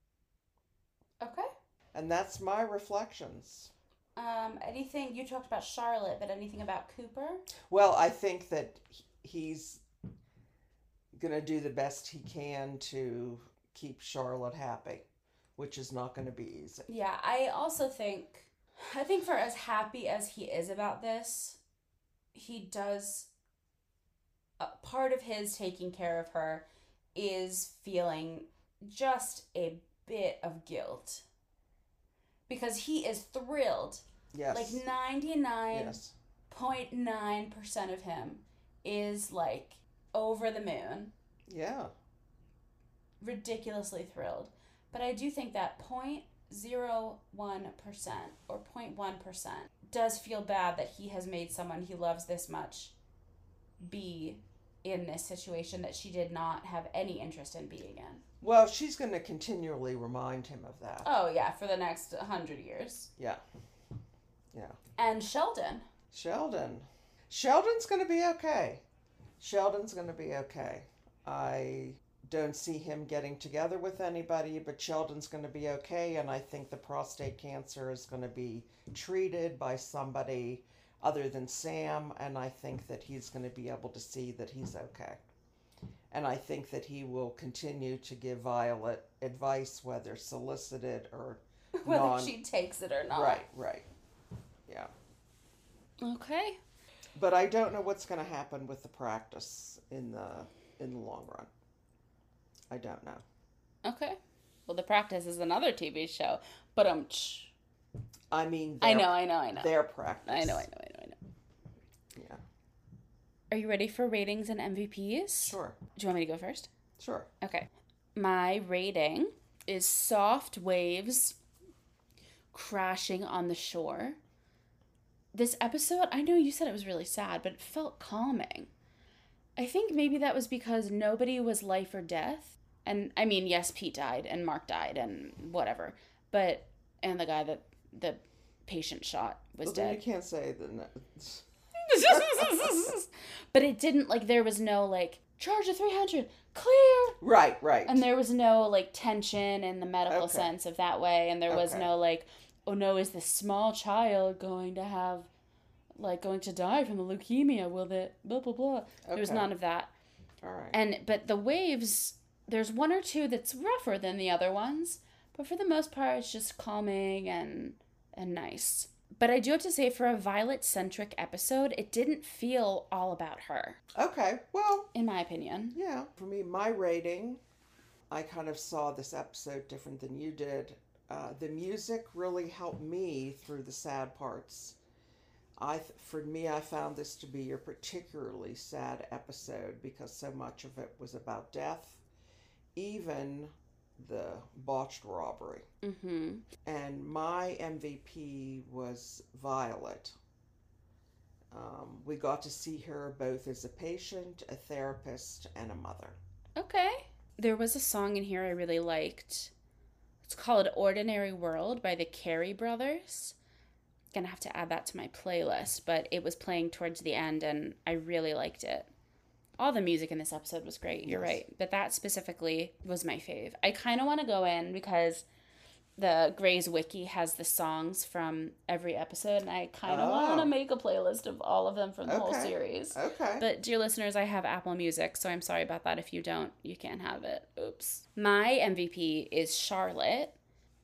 Speaker 1: Okay.
Speaker 2: And that's my reflections.
Speaker 1: Um, anything, you talked about Charlotte, but anything about Cooper?
Speaker 2: Well, I think that he's going to do the best he can to keep Charlotte happy, which is not going to be easy.
Speaker 1: Yeah, I also think, I think for as happy as he is about this, he does, uh, part of his taking care of her is feeling just a bit of guilt. Because he is thrilled.
Speaker 2: Yes.
Speaker 1: Like ninety-nine
Speaker 2: Yes.
Speaker 1: point nine percent of him is like over the moon.
Speaker 2: Yeah.
Speaker 1: Ridiculously thrilled. But I do think that zero point zero one percent or zero point one percent does feel bad that he has made someone he loves this much be in this situation that she did not have any interest in being in.
Speaker 2: Well, she's going to continually remind him of that.
Speaker 1: Oh, yeah, for the next hundred years.
Speaker 2: Yeah. Yeah.
Speaker 1: And Sheldon.
Speaker 2: Sheldon. Sheldon's going to be okay. Sheldon's going to be okay. I don't see him getting together with anybody, but Sheldon's going to be okay, and I think the prostate cancer is going to be treated by somebody other than Sam, and I think that he's going to be able to see that he's okay. And I think that he will continue to give Violet advice, whether solicited or
Speaker 1: whether
Speaker 2: non-
Speaker 1: she takes it or not.
Speaker 2: Right, right. Yeah.
Speaker 1: Okay.
Speaker 2: But I don't know what's going to happen with the practice in the in the long run. I don't know.
Speaker 1: Okay. Well, The Practice is another T V show, but um.
Speaker 2: I mean,
Speaker 1: I know, I know, I know.
Speaker 2: Their practice.
Speaker 1: I know, I know, I know, I know.
Speaker 2: Yeah.
Speaker 1: Are you ready for ratings and M V Ps?
Speaker 2: Sure.
Speaker 1: Do you want me to go first?
Speaker 2: Sure.
Speaker 1: Okay. My rating is soft waves crashing on the shore. This episode, I know you said it was really sad, but it felt calming. I think maybe that was because nobody was life or death. And I mean, yes, Pete died and Mark died and whatever. But, and the guy that the patient shot was
Speaker 2: well,
Speaker 1: dead.
Speaker 2: Then you can't say that. No.
Speaker 1: But it didn't, like, there was no, like, charge of three hundred, clear.
Speaker 2: Right, right.
Speaker 1: And there was no, like, tension in the medical
Speaker 2: Okay.
Speaker 1: sense of that way. And there was
Speaker 2: Okay.
Speaker 1: no, like, oh no, is this small child going to have, like, going to die from the leukemia? Will the blah, blah, blah. There was
Speaker 2: Okay.
Speaker 1: none of that.
Speaker 2: All right.
Speaker 1: And, but the waves, there's one or two that's rougher than the other ones. But for the most part, it's just calming and and nice. But I do have to say, for a Violet-centric episode, it didn't feel all about her,
Speaker 2: Okay. Well,
Speaker 1: in my opinion.
Speaker 2: yeah. For me, my rating, I kind of saw this episode different than you did. Uh, the music really helped me through the sad parts. I, th- for me, I found this to be a particularly sad episode because so much of it was about death, even the botched robbery.
Speaker 1: Mm-hmm.
Speaker 2: And my M V P was Violet. Um, we got to see her both as a patient, a therapist, and a mother.
Speaker 1: Okay. There was a song in here I really liked. It's called Ordinary World by the Carey Brothers. Gonna have to add that to my playlist, but it was playing towards the end and I really liked it. All the music in this episode was great, you're
Speaker 2: Yes.
Speaker 1: right. But that specifically was my fave. I kind of want to go in because the Grey's Wiki has the songs from every episode, and I kind of
Speaker 2: Oh.
Speaker 1: want to make a playlist of all of them from the whole
Speaker 2: Okay.
Speaker 1: series.
Speaker 2: Okay.
Speaker 1: But dear listeners, I have Apple Music, so I'm sorry about that. If you don't, you can't have it. Oops. My M V P is Charlotte.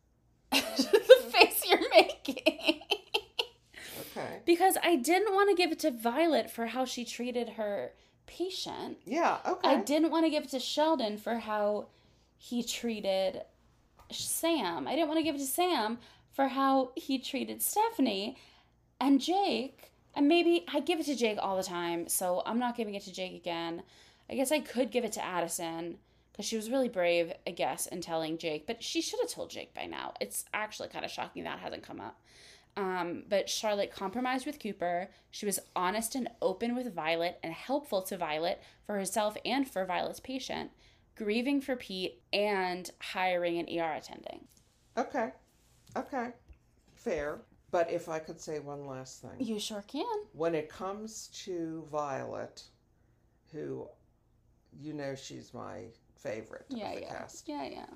Speaker 1: The face you're making.
Speaker 2: Okay.
Speaker 1: Because I didn't want to give it to Violet for how she treated her patient.
Speaker 2: Yeah, okay.
Speaker 1: I didn't want to give it to Sheldon for how he treated Sam. I didn't want to give it to Sam for how he treated Stephanie. And Jake, and maybe I give it to Jake all the time, so I'm not giving it to Jake again. I guess I could give it to Addison because she was really brave, I guess, in telling Jake, but she should have told Jake by now. It's actually kind of shocking that hasn't come up. Um, but Charlotte compromised with Cooper. She was honest and open with Violet and helpful to Violet for herself and for Violet's patient, grieving for Pete, and hiring an E R attending.
Speaker 2: Okay. Okay. Fair. But if I could say one last thing.
Speaker 1: You sure can.
Speaker 2: When it comes to Violet, who, you know, she's my favorite
Speaker 1: Yeah,
Speaker 2: of the
Speaker 1: yeah.
Speaker 2: cast.
Speaker 1: Yeah, yeah.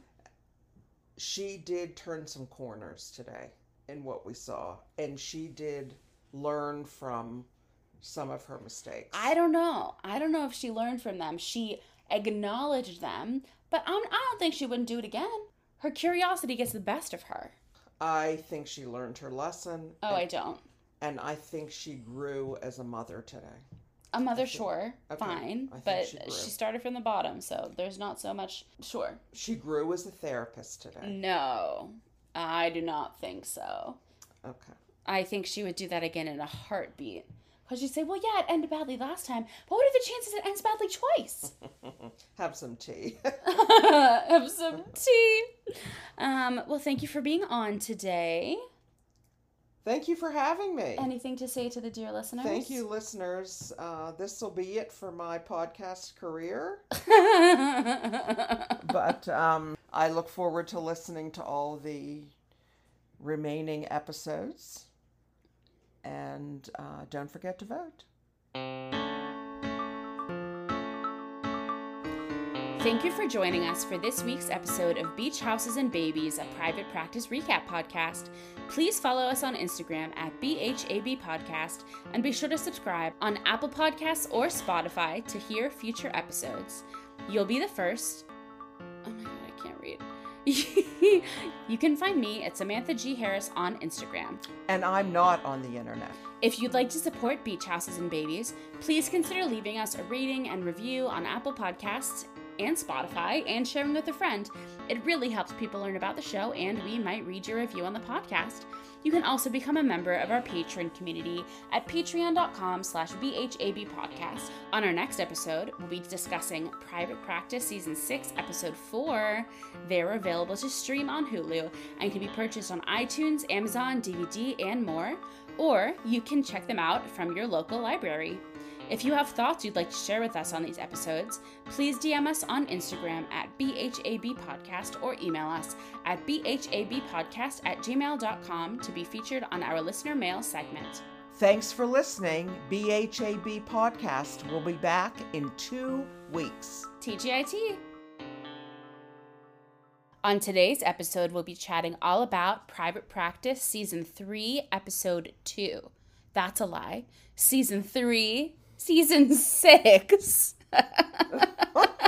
Speaker 2: She did turn some corners today in what we saw. And she did learn from some of her mistakes.
Speaker 1: I don't know. I don't know if she learned from them. She acknowledged them, but I'm, I don't think she wouldn't do it again. Her curiosity gets the best of her.
Speaker 2: I think she learned her lesson.
Speaker 1: Oh,
Speaker 2: and,
Speaker 1: I don't.
Speaker 2: And I think she grew as a mother today.
Speaker 1: A mother,
Speaker 2: I think-
Speaker 1: sure,
Speaker 2: okay,
Speaker 1: fine,
Speaker 2: I think
Speaker 1: but
Speaker 2: she
Speaker 1: she,
Speaker 2: grew.
Speaker 1: started from the bottom, so there's not so much. Sure.
Speaker 2: She grew as a therapist
Speaker 1: Mm.
Speaker 2: today.
Speaker 1: No, I do not think so.
Speaker 2: Okay.
Speaker 1: I think she would do that again in a heartbeat. Because you'd say, well, yeah, it ended badly last time, but what are the chances it ends badly twice?
Speaker 2: Have some tea.
Speaker 1: Have some tea. Um, well, thank you for being on today.
Speaker 2: Thank you for having me.
Speaker 1: Anything to say to the dear listeners?
Speaker 2: Thank you, listeners. Uh, this will be it for my podcast career. But um, I look forward to listening to all the remaining episodes. And uh, don't forget to vote.
Speaker 1: Thank you for joining us for this week's episode of Beach Houses and Babies, a private practice recap podcast. Please follow us on Instagram at B H A B Podcast and be sure to subscribe on Apple Podcasts or Spotify to hear future episodes. You'll be the first. Oh my God, I can't read. You can find me at Samantha G. Harris on Instagram.
Speaker 2: And I'm not on the internet.
Speaker 1: If you'd like to support Beach Houses and Babies, please consider leaving us a rating and review on Apple Podcasts and Spotify and sharing with a friend. It really helps people learn about the show, and we might read your review on the podcast. You can also become a member of our Patreon community at patreon.com slash BHAB podcast. On our next episode, we'll be discussing Private Practice Season six, Episode four. They're available to stream on Hulu and can be purchased on iTunes, Amazon, D V D, and more, or you can check them out from your local library. If you have thoughts you'd like to share with us on these episodes, please D M us on Instagram at B H A B Podcast or email us at B H A B Podcast at gmail dot com to be featured on our listener mail segment.
Speaker 2: Thanks for listening. B H A B Podcast will be back in two weeks.
Speaker 1: T G I T. On today's episode, we'll be chatting all about Private Practice Season three, Episode two. That's a lie. Season three, Season six.